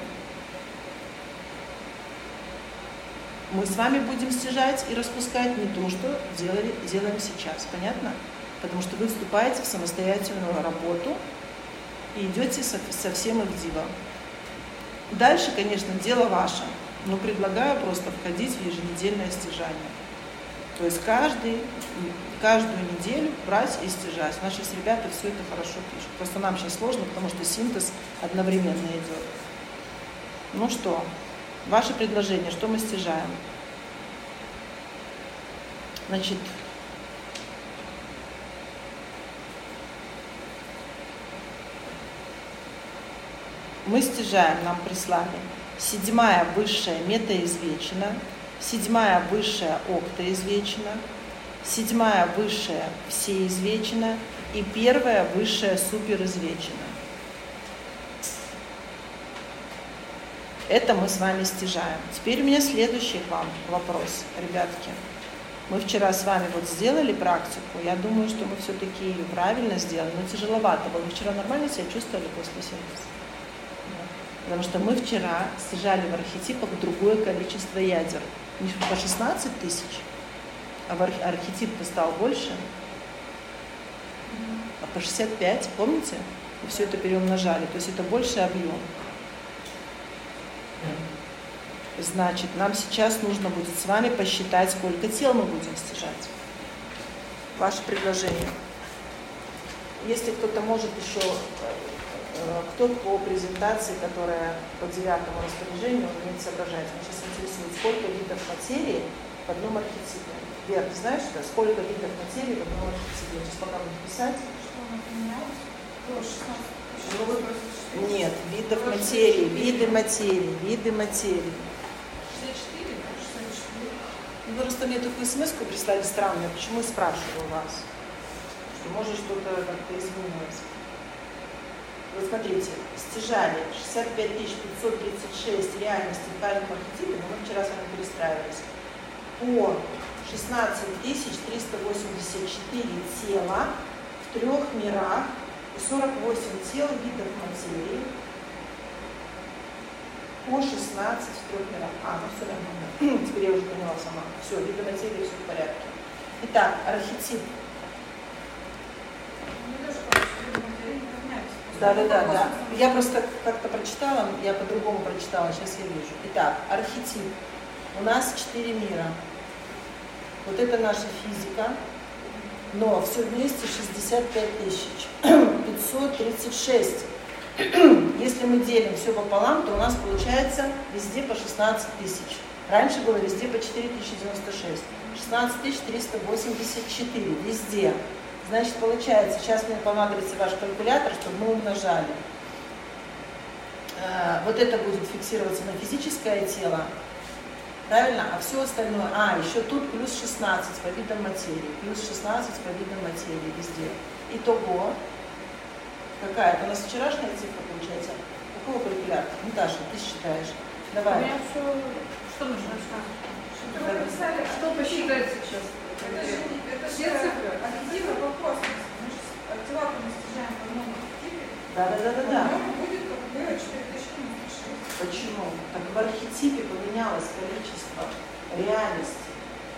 мы с вами будем стяжать и распускать не то, что делали, делаем сейчас. Понятно? Потому что вы вступаете в самостоятельную работу и идете со, со всем Ивдиво. Дальше, конечно, дело ваше. Но предлагаю просто входить в еженедельное стяжание. То есть каждый, каждую неделю брать и стяжать. У нас сейчас ребята все это хорошо пишут. Просто нам сейчас сложно, потому что синтез одновременно идет. Ну что, ваше предложение, что мы стяжаем? Значит, мы стяжаем, нам прислали. Седьмая высшая метаизвечена. Седьмая высшая октоизвечена, седьмая высшая всеизвечена и первая высшая суперизвечена. Это мы с вами стяжаем. Теперь у меня следующий к вам вопрос, ребятки. Мы вчера с вами вот сделали практику, я думаю, что мы все-таки ее правильно сделали, но тяжеловато было. Вы вчера нормально себя чувствовали после синтеза? Потому что мы вчера сжали в архетипах другое количество ядер. Не по шестнадцать тысяч, а в арх- архетип-то стал больше, а по шестьдесят пять, помните? И все это переумножали, то есть это больший объем. Значит, нам сейчас нужно будет с вами посчитать, сколько тел мы будем стяжать. Ваше предложение. Если кто-то может еще, кто по презентации, которая по девятому распоряжению, он умеет соображать. Меня сейчас интересует, сколько видов материи в одном архетипе. Вера, ты знаешь, что? Сколько видов материи в одном архетипе? Сейчас пока буду писать. Что она поменялась? Было шестнадцать. Ну, вы... Нет, видов материи, виды материи, виды материи. Ну, просто мне такую смс-ку прислали странную, почему я спрашиваю вас, что может что-то как-то изменилось. Вот смотрите, стяжали шестьдесят пять тысяч пятьсот тридцать шесть реальностей в каждом архетипе, но мы вчера с вами перестраивались, по шестнадцать тысяч триста восемьдесят четыре тела в трех мирах и сорок восемь тел видов материи. По шестнадцать в трех мирах. А, ну все нормально. Теперь я уже поняла сама. Все, виды материи, все в порядке. Итак, архетип. Да, да, да, да. Я просто как-то прочитала, я по-другому прочитала, сейчас я вижу. Итак, архетип. У нас четыре мира. Вот это наша физика. Но все вместе шестьдесят пять тысяч пятьсот тридцать шесть. Если мы делим все пополам, то у нас получается везде по шестнадцать тысяч. Раньше было везде по четыре тысячи девяносто шесть. шестнадцать тысяч триста восемьдесят четыре везде. Значит, получается, сейчас мне понадобится ваш калькулятор, чтобы мы умножали. Вот это будет фиксироваться на физическое тело. Правильно? А все остальное... А, еще тут плюс шестнадцать по видам материи. Плюс шестнадцать по видам материи везде. Итого... Какая? Это у нас вчерашняя цифра получается? Какого калькулятора? Наташа, ты считаешь. Давай. У меня все... Что нужно считать? Что вы написали? Что посчитать сейчас? Это же, это Все же цифры? архетипы по космосу. Мы же тела мы стяжаем по одному архетипе. Да, да, да, да, да. По-моему, будет как было четыре тысячи девяносто шесть. Почему? Так в архетипе поменялось количество реальности.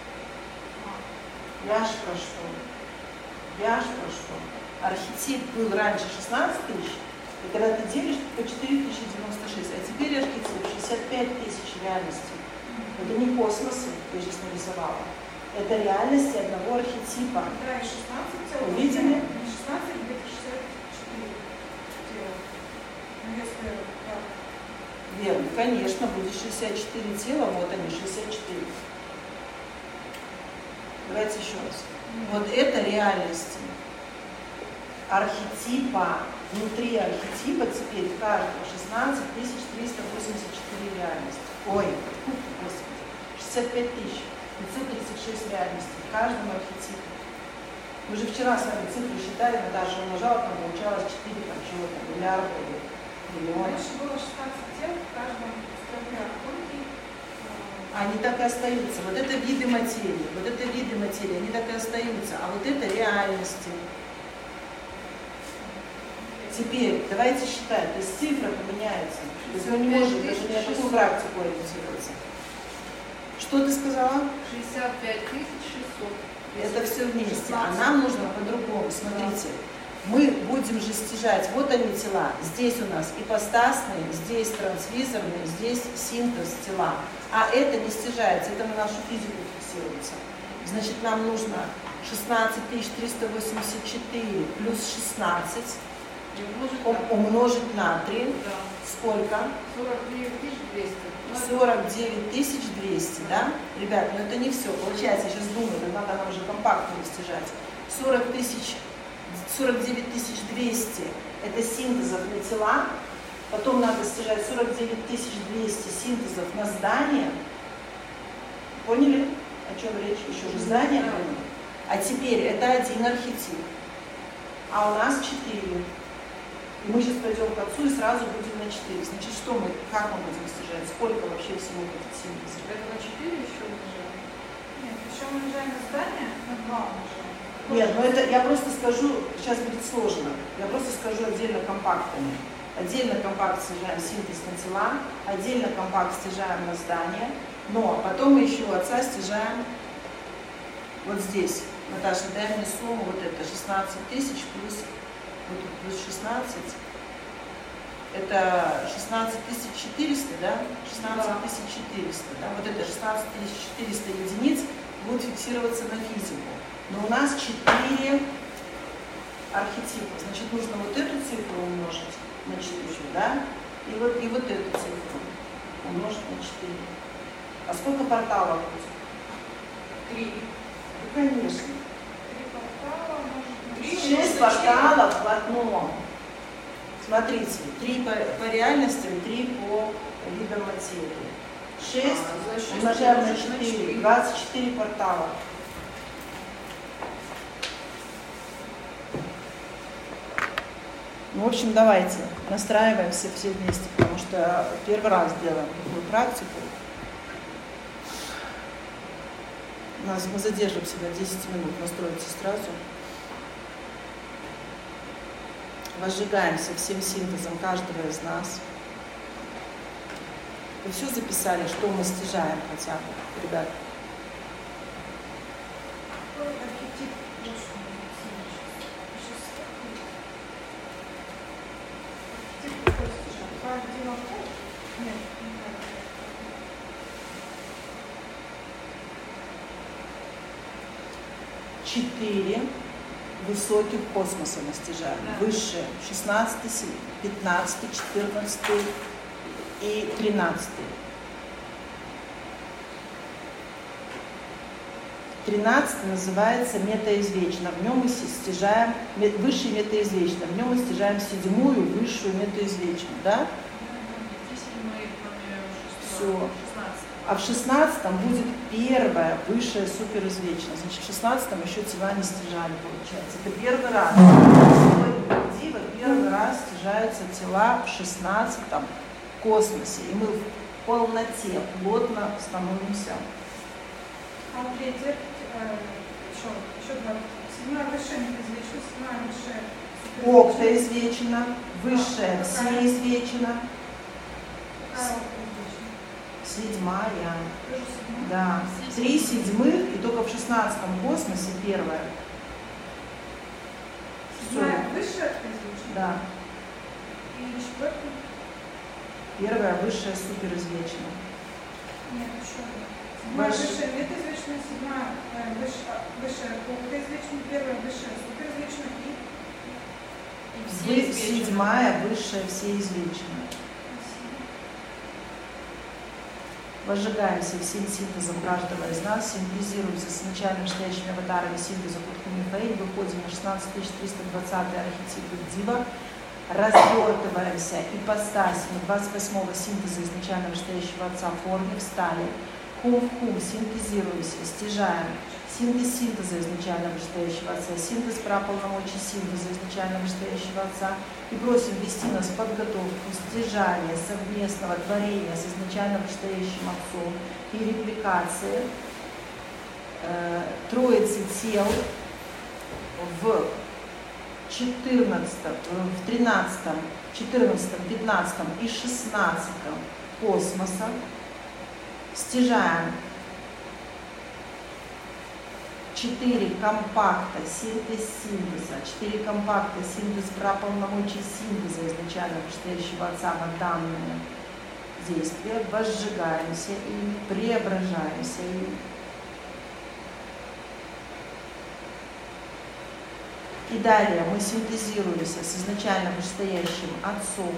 Яш про что? Яш про что? Архетип был раньше шестнадцать тысяч, и когда ты делишь, по четыре тысячи девяносто шесть, а теперь архетип шестьдесят пять тысяч реальностей. Это не космосы, я сейчас нарисовала. Это реальности одного архетипа. Да, и шестнадцать тел. Увидели? Не шестнадцать, где-то шестьдесят четыре тела. Ну, если так. Верно, конечно, будет шестьдесят четыре тела, вот они, шестьдесят четыре. Давайте еще раз. Вот это реальности архетипа, внутри архетипа теперь каждого шестнадцать тысяч триста восемьдесят четыре реальности. Ой, господи, шестьдесят пять тысяч пятьсот тридцать шесть реальностей в каждом архетипе. Мы же вчера с вами цифры считали, Наташа умножала, там получалось четыре там чего-то, миллиарда или миллиона. Раньше было шестнадцать тел в каждом столбе. Они так и остаются. Вот это виды материи, вот это виды материи, они так и остаются. А вот это реальности. Теперь давайте считать, то есть цифра поменяется. То есть мы не можем даже ни на какую практику ориентироваться. Что ты сказала? шестьдесят пять тысяч шестьсот. Это все вместе. А нам нужно по-другому. Смотрите, мы будем же стяжать. Вот они тела. Здесь у нас ипостасные, здесь трансвизорные, здесь синтез тела. А это не стяжается, это на нашу физику фиксируется. Значит, нам нужно шестнадцать тысяч триста восемьдесят четыре плюс шестнадцать умножить на три. Да. Сколько? сорок девять тысяч двести. сорок девять тысяч двести, да? Ребят, ну это не все. Получается, я сейчас думаю, надо нам уже компактно стяжать. сорок тысяч, сорок девять тысяч двести это синтезов на тела. Потом надо стяжать сорок девять тысяч двести синтезов на здание. Поняли, о чем речь? Еще же здание. Да. А теперь это один архетип. А у нас четыре. И мы сейчас пойдем к отцу и сразу будем на четыре. Значит, что мы, как мы будем стяжать? Сколько вообще всего будет синтезов? Это на четыре еще умножаем? Нет, еще умножаем на здание на два умножаем. Нет, ну это я просто скажу, сейчас будет сложно. Я просто скажу отдельно компактами. Отдельно компакт стяжаем синтез на тела, отдельно компакт стяжаем на здание, но потом мы еще у отца стяжаем вот здесь. Наташа, дай мне сумму, вот это шестнадцать тысяч плюс, вот тут плюс шестнадцать. Это шестнадцать тысяч четыреста, да? шестнадцать тысяч четыреста, да? Вот это шестнадцать тысяч четыреста единиц будут фиксироваться на физику. Но у нас четыре архетипа. Значит, нужно вот эту цифру умножить на четыре, да? И вот, и вот эту цифру умножить на четыре. А сколько порталов будет? Три. Ну, конечно. Три портала, может быть. Шесть порталов в одном. Смотрите, три по, по реальностям, три по видам материи. Шесть А, умножаем на четыре, двадцать четыре портала. Ну, в общем, давайте настраиваемся все вместе, потому что первый раз делаем такую практику. У нас мы задержим себя десять минут, настроиться сразу. Возжигаемся всем синтезом каждого из нас. Вы все записали, что мы стяжаем хотя бы, ребят? Какой архетип лучше? Архетип какой стяжаем? Каждый вопрос? Нет, не так. Четыре высоких космоса мы стяжаем. Да. Высшие шестнадцатый, пятнадцатый, четырнадцатый и тринадцатый. тринадцатый называется метаизвечно. В нем мы стяжаем высший метаизвечно. В нем мы стяжаем седьмую высшую метаизвечную, да? Все. А в шестнадцатом будет первая высшая суперизвечная. Значит, в шестнадцатом еще тела не стяжали, получается. Это первый раз. Сегодня Дива первый раз стяжаются тела в шестнадцатом космосе. И мы в полноте плотно становимся. А в третьих, э, еще, еще два. Седьмая высшая метаизвечная, седьмая высшая суперизвечная. Октоизвечна, высшая всеизвечна. Седьмая. Да. Три седьмых, и только в шестнадцатом космосе первая. Седьмая высшая извечная? Да. И четвертая? Первая высшая суперизвечная. Нет, еще одна. Седьмая Выше. высшая метаизвечная, седьмая э, высшая, высшая октоизвечная, первая высшая суперизвечная и... И все Вы, извечные. седьмая высшая всеизвечная. Возжигаемся всем синтезом каждого из нас, синтезируемся с начальными настоящими аватарами синтеза Кутхумифейн, выходим на шестнадцать тысяч триста двадцатый архетип Дива, развертываемся ипостасями двадцать восьмого синтеза изначально настоящего Отца в форме, встали, хум в хум, синтезируемся, стяжаем синтез синтеза изначально настоящего Отца, синтез праполномочий синтеза изначально настоящего Отца, и просим ввести нас в подготовку стяжания совместного творения с изначально настоящим Отцом и репликации э, троицы тел в четырнадцатом, в тринадцатом, четырнадцатом, пятнадцатом и шестнадцатом космоса. Стяжаем четыре компакта синтез синтеза, четыре компакта синтез праполномочий синтеза изначально настоящего Отца на данное действие, возжигаемся и преображаемся ими. И далее мы синтезируемся с изначально вышестоящим Отцом,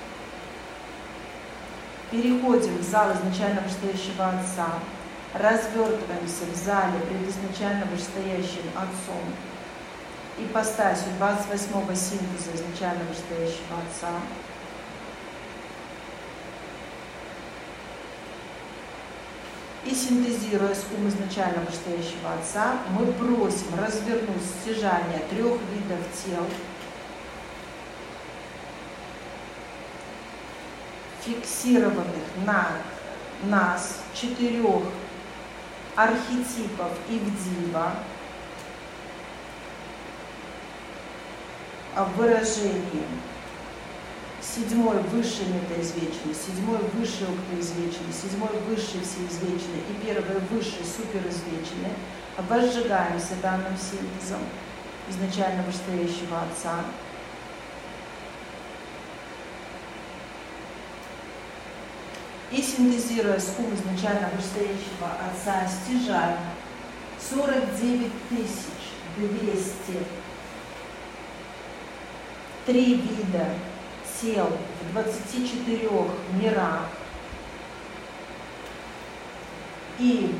переходим в зал изначально вышестоящего Отца, развертываемся в зале пред изначально вышестоящим Отцом, ипостасью двадцать восьмого синтеза изначально вышестоящего Отца, и синтезируя с ум изначально вышестоящего Отца, мы просим развернуть стяжание трех видов тел, фиксированных на нас, четырех архетипов Ивдива в выражении седьмой высший метаизвечный, седьмой высший октоизвечный, седьмой высший всеизвечный и первый высший суперизвечный возжигаемся данным синтезом изначально вышестоящего Отца. И синтезируя с ум изначально вышестоящего Отца, стяжаем сорок девять тысяч двести три вида тел в двадцати четырёх мирах и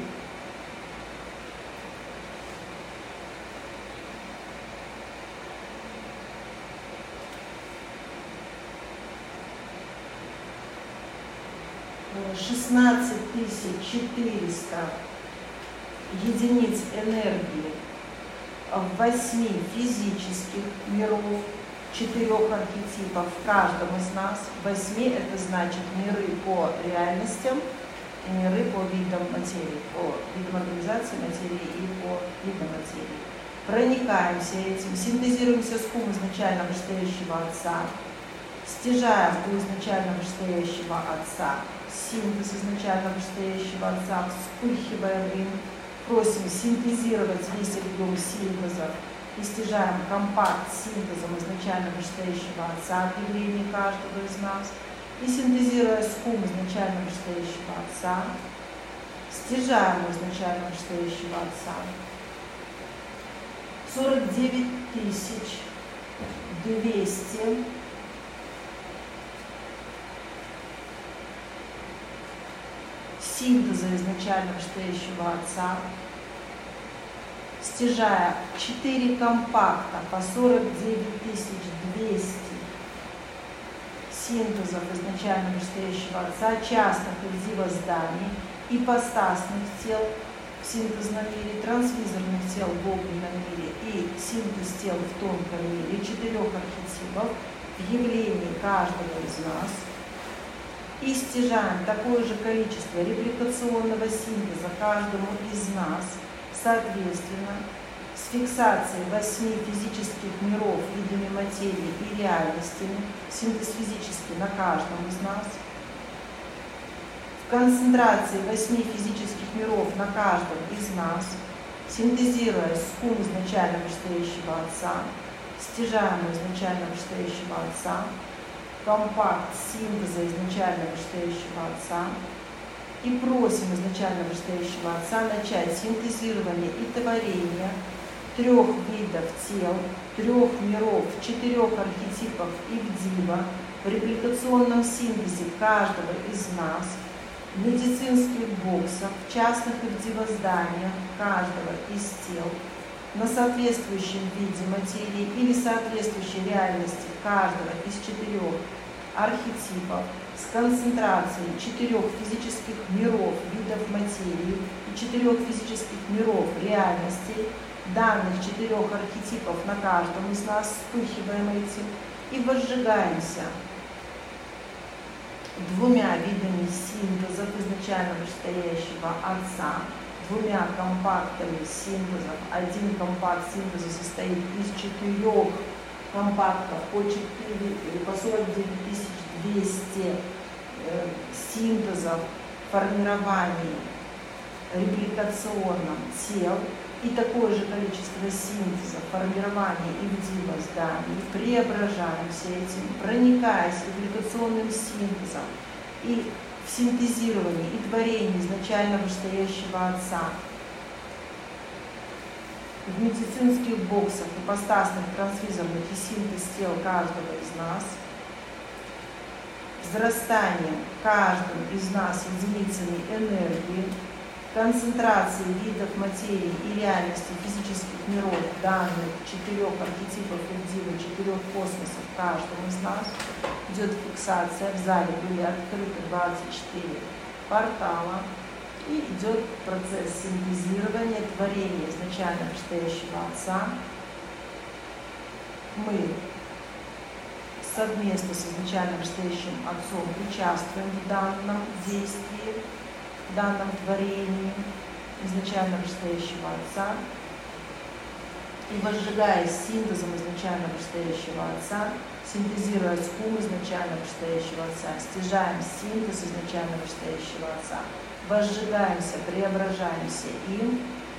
шестнадцать тысяч четыреста единиц энергии в восьми физических миров, четырех архетипов в каждом из нас. Восьми — это значит миры по реальностям и миры по видам материи, по видам организации материи и по видам материи. Проникаемся этим, синтезируемся с ум изначально вышестоящего Отца, стяжаем у изначально вышестоящего Отца синтез изначально вышестоящего Отца, вспыхиваем им, просим синтезировать весь объем синтеза и стяжаем компакт синтезом изначально вышестоящего Отца от явления каждого из нас, и синтезируя с ум изначально вышестоящего Отца, стяжаем изначально вышестоящего Отца сорок девять тысяч двести синтеза изначально вышестоящего Отца, стяжая четыре компакта по сорок девять тысяч двести синтезов изначально вышестоящего Отца, частных зданий, ипостасных тел в синтезном мире, трансвизорных тел в огненном мире и синтез тел в тонком мире, четырех архетипов в явлении каждого из нас. И стяжаем такое же количество репликационного синтеза каждому из нас, соответственно, с фиксацией восьми физических миров видами материи и реальностями, синтез физический на каждом из нас, в концентрации восьми физических миров на каждом из нас, синтезируя с ум изначально вышестоящего Отца, стяжаем изначально вышестоящего Отца, компакт синтеза изначально вышестоящего Отца, и просим изначально вышестоящего Отца начать синтезирование и творение трех видов тел, трех миров, четырех архетипов Ивдива в репликационном синтезе каждого из нас, в медицинских боксах, в частных ивдивозданиях каждого из тел, на соответствующем виде материи или соответствующей реальности каждого из четырех архетипов с концентрацией четырех физических миров видов материи и четырех физических миров реальностей, данных четырех архетипов на каждом из нас, вспыхиваем этим и возжигаемся двумя видами синтезов изначально вышестоящего Отца, двумя компактами синтезов. Один компакт синтеза состоит из четырех компактов по четыре, по сорок девять тысяч двести э, синтезов в формировании репликационном тел и такое же количество синтеза в формировании Ивдива зданий. Преображаемся этим, проникаясь репликационным синтезом и в синтезировании и творении изначально вышестоящего Отца, в медицинских боксах, ипостасных, трансвизорных и синтез тел каждого из нас, взрастанием каждым из нас единицами энергии, концентрации видов материи и реальности физических миров данных четырех архетипов Ивдива, четырех космосов каждому из нас, идет фиксация. В зале были открыты двадцать четыре портала, и идет процесс синтезирования, творения изначально вышестоящего Отца. Мы совместно с изначально вышестоящим Отцом участвуем в данном действии, в данном творении, изначально вышестоящего Отца, и возжигаясь синтезом изначально вышестоящего Отца, синтезируя схум изначально вышестоящего Отца, стяжаем синтез изначально вышестоящего Отца, возжигаемся, преображаемся им,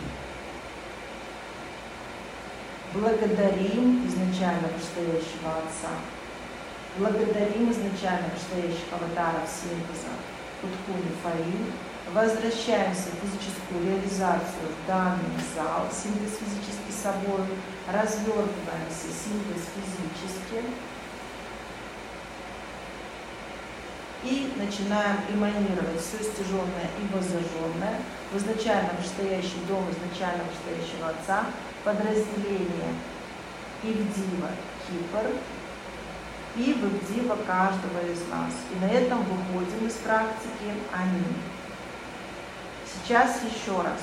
благодарим изначально вышестоящего Отца, благодарим изначально вышестоящих аватаров синтеза, Кутхуни Фаи, возвращаемся в физическую реализацию в данный зал, синтез физически собой, развертываемся, синтез физически, и начинаем эманировать все стяженное и воззажженное в изначально вышестоящий дом изначально вышестоящего Отца, подразделение Ивдива Кипр и в Ивдива каждого из нас. И на этом выходим из практики. Аминь. Сейчас еще раз.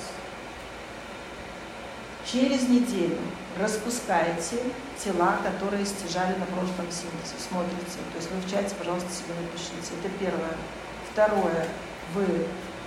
Через неделю распускайте тела, которые стяжали на прошлом синтезе. Смотрите. То есть вы в чате, пожалуйста, себе напишите. Это первое. Второе. Вы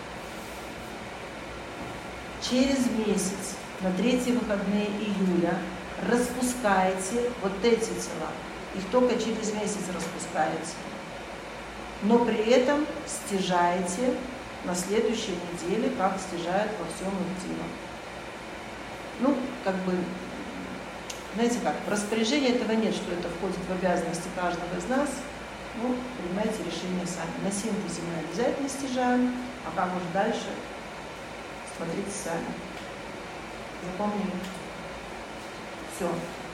через месяц, на третьи выходные июля, распускаете вот эти тела. Их только через месяц распускаете. Но при этом стяжаете на следующей неделе, как стяжают во всем Ивдива. Ну, как бы, знаете как, в распоряжении этого нет, что это входит в обязанности каждого из нас. Ну, принимайте решение сами. На синтезе мы обязательно стяжаем, а как уже дальше, смотрите сами. Запомнили? Все.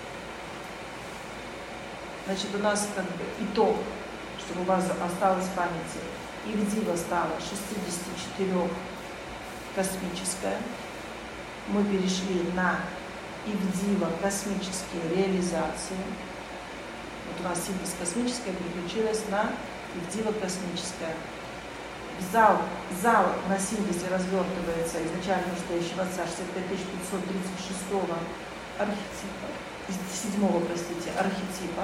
Значит, у нас как бы итог, чтобы у вас осталось в памяти. Ивдива стала шестьдесят четыре космическая. Мы перешли на Ивдива космические реализации. Вот у нас синтез космическая переключилась на Ивдива космическая. Зал, зал на синтезе развертывается изначально вышестоящего Отца шестьдесят пять тысяч пятьсот тридцать шестого архетипа, седьмого, простите, архетипа.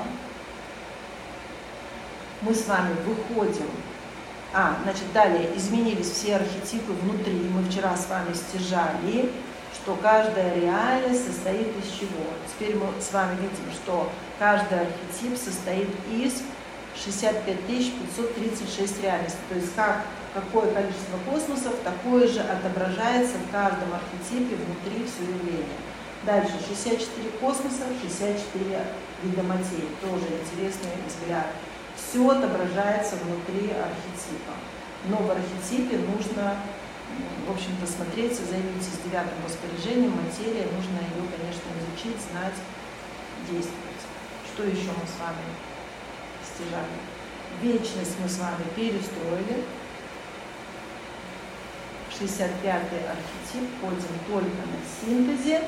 Мы с вами выходим. А, значит, далее изменились все архетипы внутри. Мы вчера с вами стяжали, что каждая реальность состоит из чего. Теперь мы с вами видим, что каждый архетип состоит из шестьдесят пять тысяч пятьсот тридцать шесть реальностей. То есть как, какое количество космосов, такое же отображается в каждом архетипе внутри всего явления. Дальше шестьдесят четыре космоса, шестьдесят четыре вида материи. Тоже интересный взгляд. Все отображается внутри архетипа. Но в архетипе нужно, в общем-то, смотреть, займитесь девятым распоряжением, материя, нужно ее, конечно, изучить, знать, действовать. Что еще мы с вами стяжали? Вечность мы с вами перестроили. шестьдесят пятый архетип, ходим только на синтезе.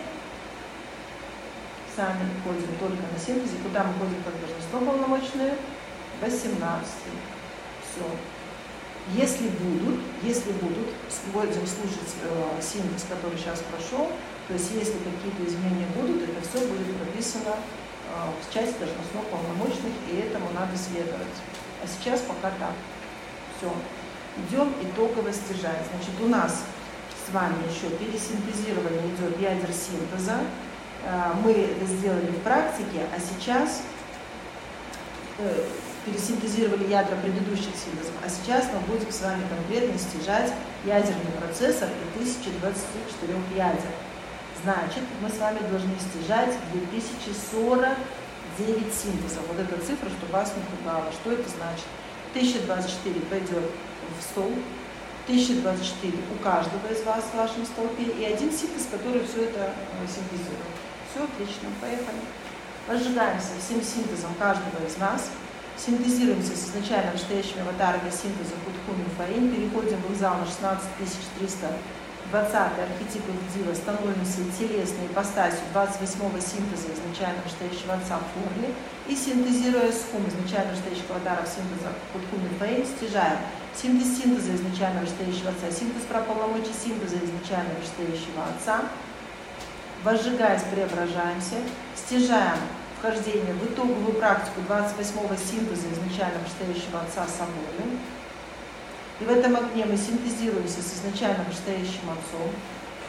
Сами ходим только на синтезе. Куда мы ходим как должностно полномочные? восемнадцатый. Все. Если будут, если будут, будем слушать э, синтез, который сейчас прошел, то есть если какие-то изменения будут, это все будет прописано э, в части должностно полномочных, и этому надо следовать. А сейчас пока так. Все. Идем итогово стяжать. Значит, у нас с вами еще пересинтезирование идет ядер синтеза. Э, мы это сделали в практике, а сейчас э, пересинтезировали ядра предыдущих синтезов, а сейчас мы будем с вами конкретно стяжать ядерный процессор и тысяча двадцать четыре ядер. Значит, мы с вами должны стяжать две тысячи сорок девять синтезов. Вот эта цифра, чтобы вас не пугала. Что это значит? тысяча двадцать четыре пойдет в стол, тысяча двадцать четыре у каждого из вас в вашем столпе и один синтез, который все это синтезирует. Все отлично, поехали. Возжигаемся всем синтезом каждого из нас. Синтезируемся с изначально вышестоящими аватарами синтеза Кутхуни Фаин, переходим в зал на шестнадцать тысяч триста двадцатый архетип Ивдива, становимся телесной ипостасью двадцать восьмого синтеза изначально вышестоящего Отца в форме и синтезируя схум изначально вышестоящих аватаров синтеза Кутхуни Фаин, стяжаем синтез синтеза изначально вышестоящего Отца, синтез прополномочий синтеза изначально вышестоящего Отца, возжигаясь, преображаемся, стяжаем вхождение в итоговую практику двадцать восьмого синтеза изначально вышестоящего Отца собою. И в этом огне мы синтезируемся с изначально вышестоящим Отцом,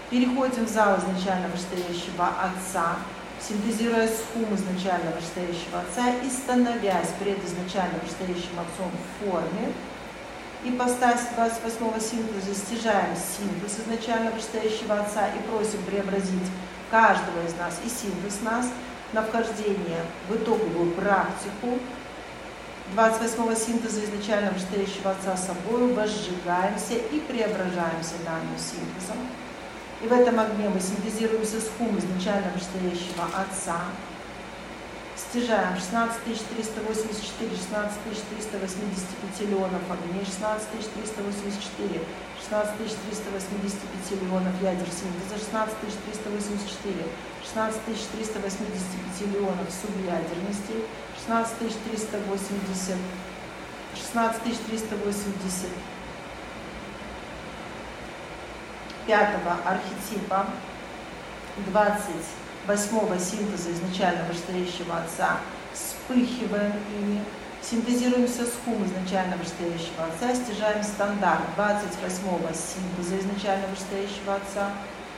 Переходим в зал изначально вышестоящего Отца, синтезируя схум изначально вышестоящего Отца и становясь пред изначально вышестоящим Отцом в форме. Ипостась двадцать восьмого синтеза стяжаем синтез изначально вышестоящего Отца и просим преобразить каждого из нас и синтез нас на вхождение в итоговую практику двадцать восьмого синтеза изначально вышестоящего Отца собою, возжигаемся и преображаемся данным синтезом. И в этом огне мы синтезируемся с хум изначально вышестоящего Отца, стяжаем шестнадцать тысяч триста восемьдесят четыре, шестнадцать тысяч триста восемьдесят пять леонов огней, шестнадцать тысяч триста восемьдесят четыре, шестнадцать тысяч триста восемьдесят пять леонов ядер синтеза, шестнадцать тысяч триста восемьдесят четыре, шестнадцать тысяч триста восемьдесят пять леонов субъядерности, шестнадцать тысяч триста восемьдесят, шестнадцать тысяч триста восемьдесят пятого архетипа, двадцать восьмого синтеза изначально вышестоящего Отца, вспыхиваем ими, синтезируемся с хум изначально вышестоящего Отца, стяжаем стандарт двадцать восьмого синтеза изначально вышестоящего Отца,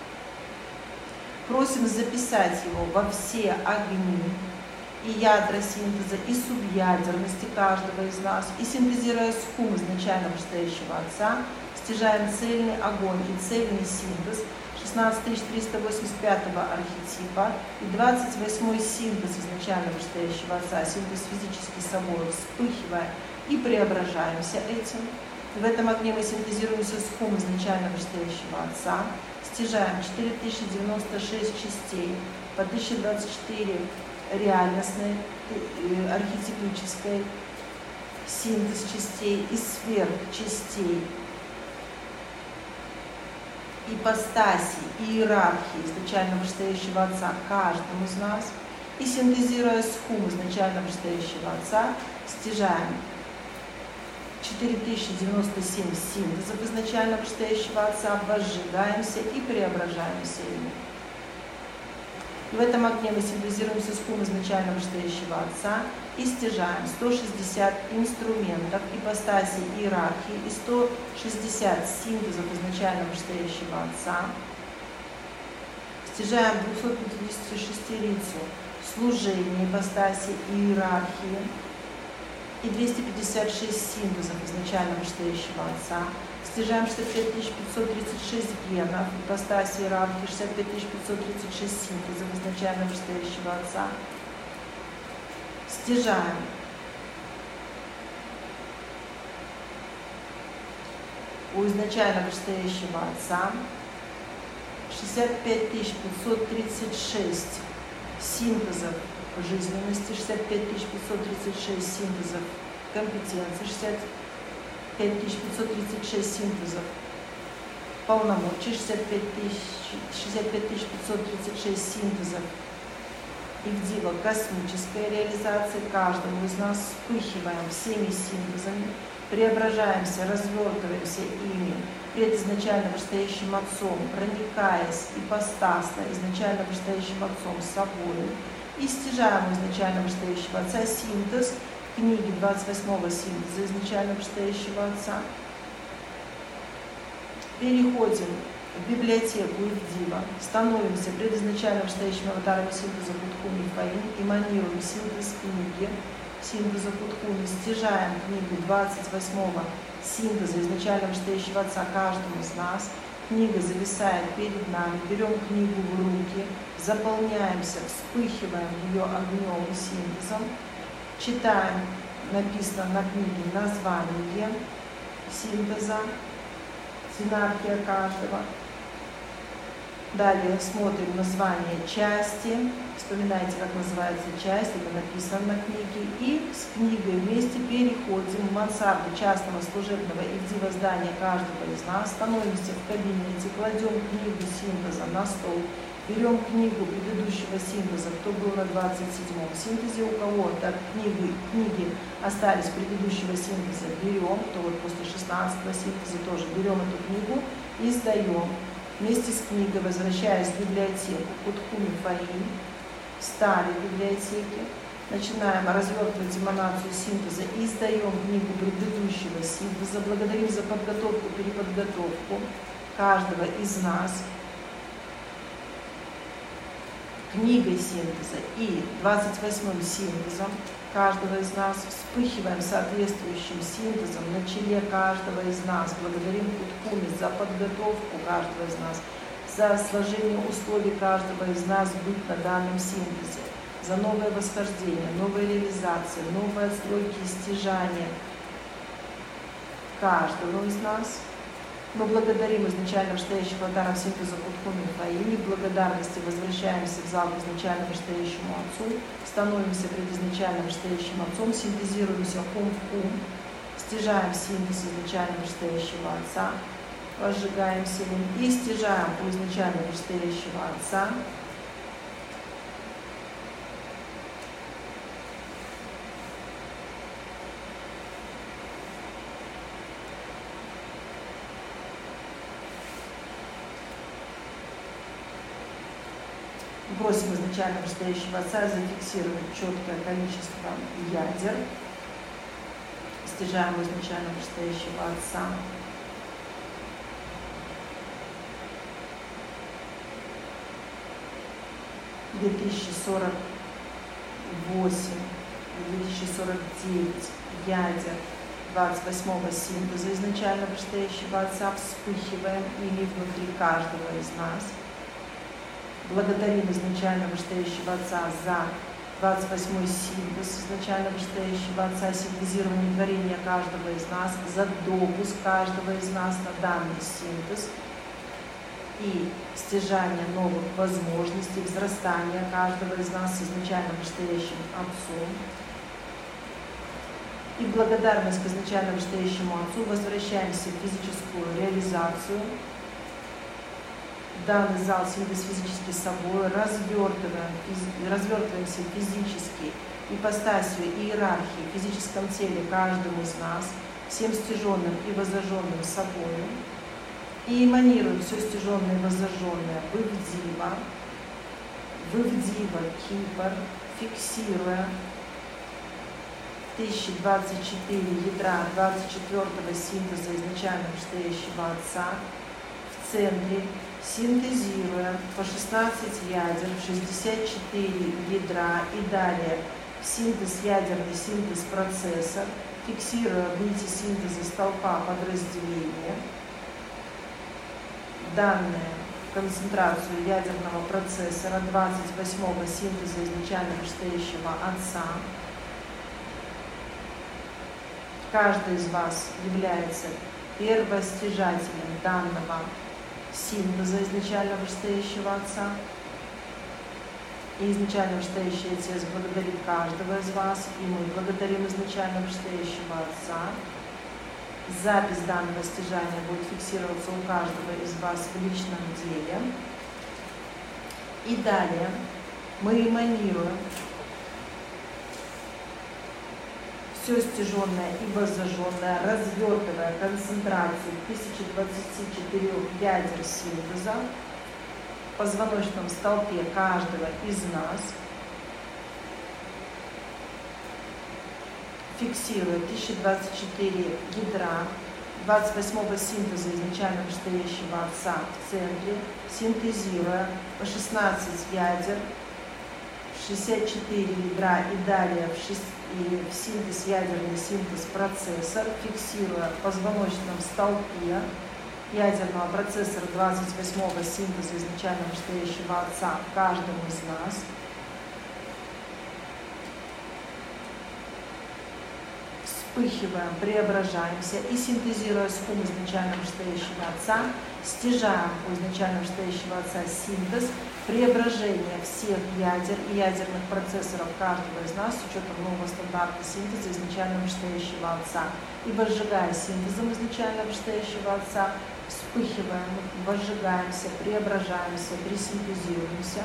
просим записать его во все огни и ядра синтеза, и субъядерности каждого из нас, и синтезируя с хум изначально вышестоящего Отца, стяжаем цельный огонь и цельный синтез шестнадцать тысяч триста восемьдесят пятого архетипа и двадцать восьмой синтез изначально вышестоящего Отца, синтез физический собой, вспыхивая и преображаемся этим. В этом огне мы синтезируемся с хум изначально вышестоящего Отца, стяжаем четыре тысячи девяносто шесть частей, по тысяче двадцать четыре реальностной, архетипической, синтез частей и сверхчастей, ипостаси и иерархии изначально вышестоящего Отца каждому из нас, и синтезируя с хум изначально вышестоящего Отца, стяжаем четыре тысячи девяносто семь синтезов изначально вышестоящего Отца, возжигаемся и преображаемся ими. И в этом огне мы синтезируемся с хум изначально вышестоящего Отца и стяжаем сто шестьдесят инструментов, ипостаси иерархии и сто шестьдесят синтезов изначально вышестоящего Отца. Стяжаем двухсот пятидесяти шестерицу служения, ипостаси иерархии и двести пятьдесят шесть синтезов изначально вышестоящего Отца. Стяжаем шестьдесят пять тысяч пятьсот тридцать шесть генов, ипостаси иерархии, шестьдесят пять тысяч пятьсот тридцать шесть синтезов изначально вышестоящего Отца. Стяжаем у изначально вышестоящего Отца шестьдесят пять тысяч пятьсот тридцать шесть синтезов жизненности, шестьдесят пять тысяч пятьсот тридцать шесть синтезов компетенции, шестьдесят пять тысяч пятьсот тридцать шесть синтезов полномочий, шестьдесят пять тысяч пятьсот тридцать шесть синтезов Ивдива космической реализации. Каждому из нас вспыхиваем всеми синтезами, преображаемся, развертываемся ими перед изначально вышестоящим Отцом, проникаясь ипостасно изначально вышестоящим Отцом с собой, и стяжаем изначально вышестоящего Отца синтез книги двадцать восьмого синтеза изначально вышестоящего Отца. Переходим в библиотеку Ивдива, становимся пред изначально вышестоящим аватаром синтеза Будхуми Фаин, эманируем синтез книги, синтеза Будхуми, стяжаем книгу двадцать восьмого синтеза изначально вышестоящего Отца каждому из нас. Книга зависает перед нами, берем книгу в руки, заполняемся, вспыхиваем ее огнем и синтезом, читаем, написано на книге название синтеза, синархия каждого. Далее смотрим название части, вспоминайте, как называется часть, это написано на книге, и с книгой вместе переходим в мансарду частного служебного Ивдива здания каждого из нас, становимся в кабинете, кладем книгу синтеза на стол, берем книгу предыдущего синтеза, кто был на двадцать седьмом синтезе, у кого-то книги, книги остались предыдущего синтеза, берем, кто вот после шестнадцатого синтеза тоже берем эту книгу и сдаем. Вместе с книгой, возвращаясь в библиотеку Будхуми Фаин, в старой библиотеке, начинаем развертывать эманацию синтеза и сдаем книгу предыдущего синтеза, благодарим за подготовку, переподготовку каждого из нас. книгой синтеза и двадцать восьмым синтезом каждого из нас, вспыхиваем соответствующим синтезом на челе каждого из нас, благодарим Куткуми за подготовку каждого из нас, за сложение условий каждого из нас быть на данном синтезе, за новое восхождение, новые реализации, новые отстройки и стяжания каждого из нас. Мы благодарим изначально вышестоящего Алтара синтеза Куткуми Фаини, в благодарности возвращаемся в зал к изначально вышестоящему Отцу, становимся пред изначальным вышестоящим Отцом, синтезируемся хум в хум, стяжаем синтез изначально вышестоящего Отца, возжигаемся им и стяжаем у изначально вышестоящего Отца. Просим изначально вышестоящего Отца зафиксировать четкое количество ядер. Стяжаем изначально вышестоящего Отца. две тысячи сорок восемь - две тысячи сорок девять ядер двадцать восьмого синтеза изначально вышестоящего Отца вспыхиваем ими внутри каждого из нас. Благодарим изначально вышестоящего Отца за двадцать восьмой синтез изначально вышестоящего Отца, синтезирование творения каждого из нас, за допуск каждого из нас на данный синтез и стяжание новых возможностей, взрастания каждого из нас с изначально вышестоящим Отцом. И благодарность к изначально вышестоящему Отцу возвращаемся в физическую реализацию. Данный зал синтез физически собой, развертываем, развертываемся физически, ипостасию и иерархии в физическом теле каждому из нас, всем стяженным и воззаженным собой, и эманируем все стяженное и воззаженное в Ивдива, в Ивдива Кипр, фиксируя тысяча двадцать четыре ядра двадцать четвёртого синтеза изначально вышестоящего Отца в центре, синтезируя по шестнадцать ядер, шестьдесят четыре ядра и далее синтез, ядерный синтез процесса, фиксируя в нити синтеза столпа подразделения данную концентрацию ядерного процессора двадцать восьмого синтеза изначально вышестоящего Отца. Каждый из вас является первостяжателем данного синтеза изначально вышестоящего Отца. И изначально вышестоящий Отец благодарит каждого из вас, и мы благодарим изначально вышестоящего Отца. Запись данного стяжания будет фиксироваться у каждого из вас в личном деле. И далее мы эманируем все стяженное и воззаженное, развертывая концентрацию тысячи двадцати четырёх ядер синтеза в позвоночном столпе каждого из нас, фиксируя тысяча двадцать четыре ядра двадцать восьмого синтеза изначально вышестоящего Отца в центре, синтезируя по шестнадцать ядер, шестьдесят четыре ядра и далее в, шесть, и в синтез, ядерный синтез процессор, фиксируя в позвоночном столпе ядерного процессора двадцать восьмого синтеза изначально вышестоящего Отца каждому из нас. Вспыхиваем, преображаемся и синтезируя с хум изначально вышестоящего Отца, стяжаем у изначально вышестоящего Отца синтез, преображение всех ядер и ядерных процессоров каждого из нас с учетом нового стандарта синтеза изначально вышестоящего Отца. И возжигая синтезом изначально вышестоящего Отца, вспыхиваем, возжигаемся, преображаемся, пресинтезируемся.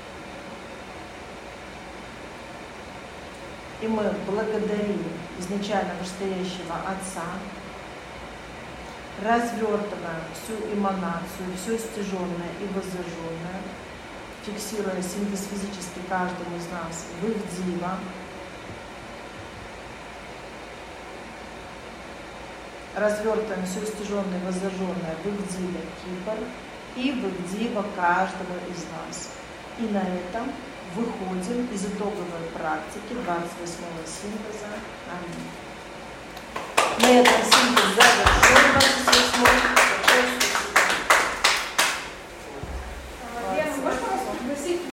И мы благодарим изначально вышестоящего Отца, развертываем всю эманацию, все стяженное и воззаженное, фиксируя синтез физически каждому из нас в Ивдива, развертываем все стяженное и воззаженное в Ивдива Кипр и в Ивдива каждого из нас. И на этом выходим из итоговой практики двадцать восьмого синтеза. Аминь. На этом синтез завершен, двадцать восьмой.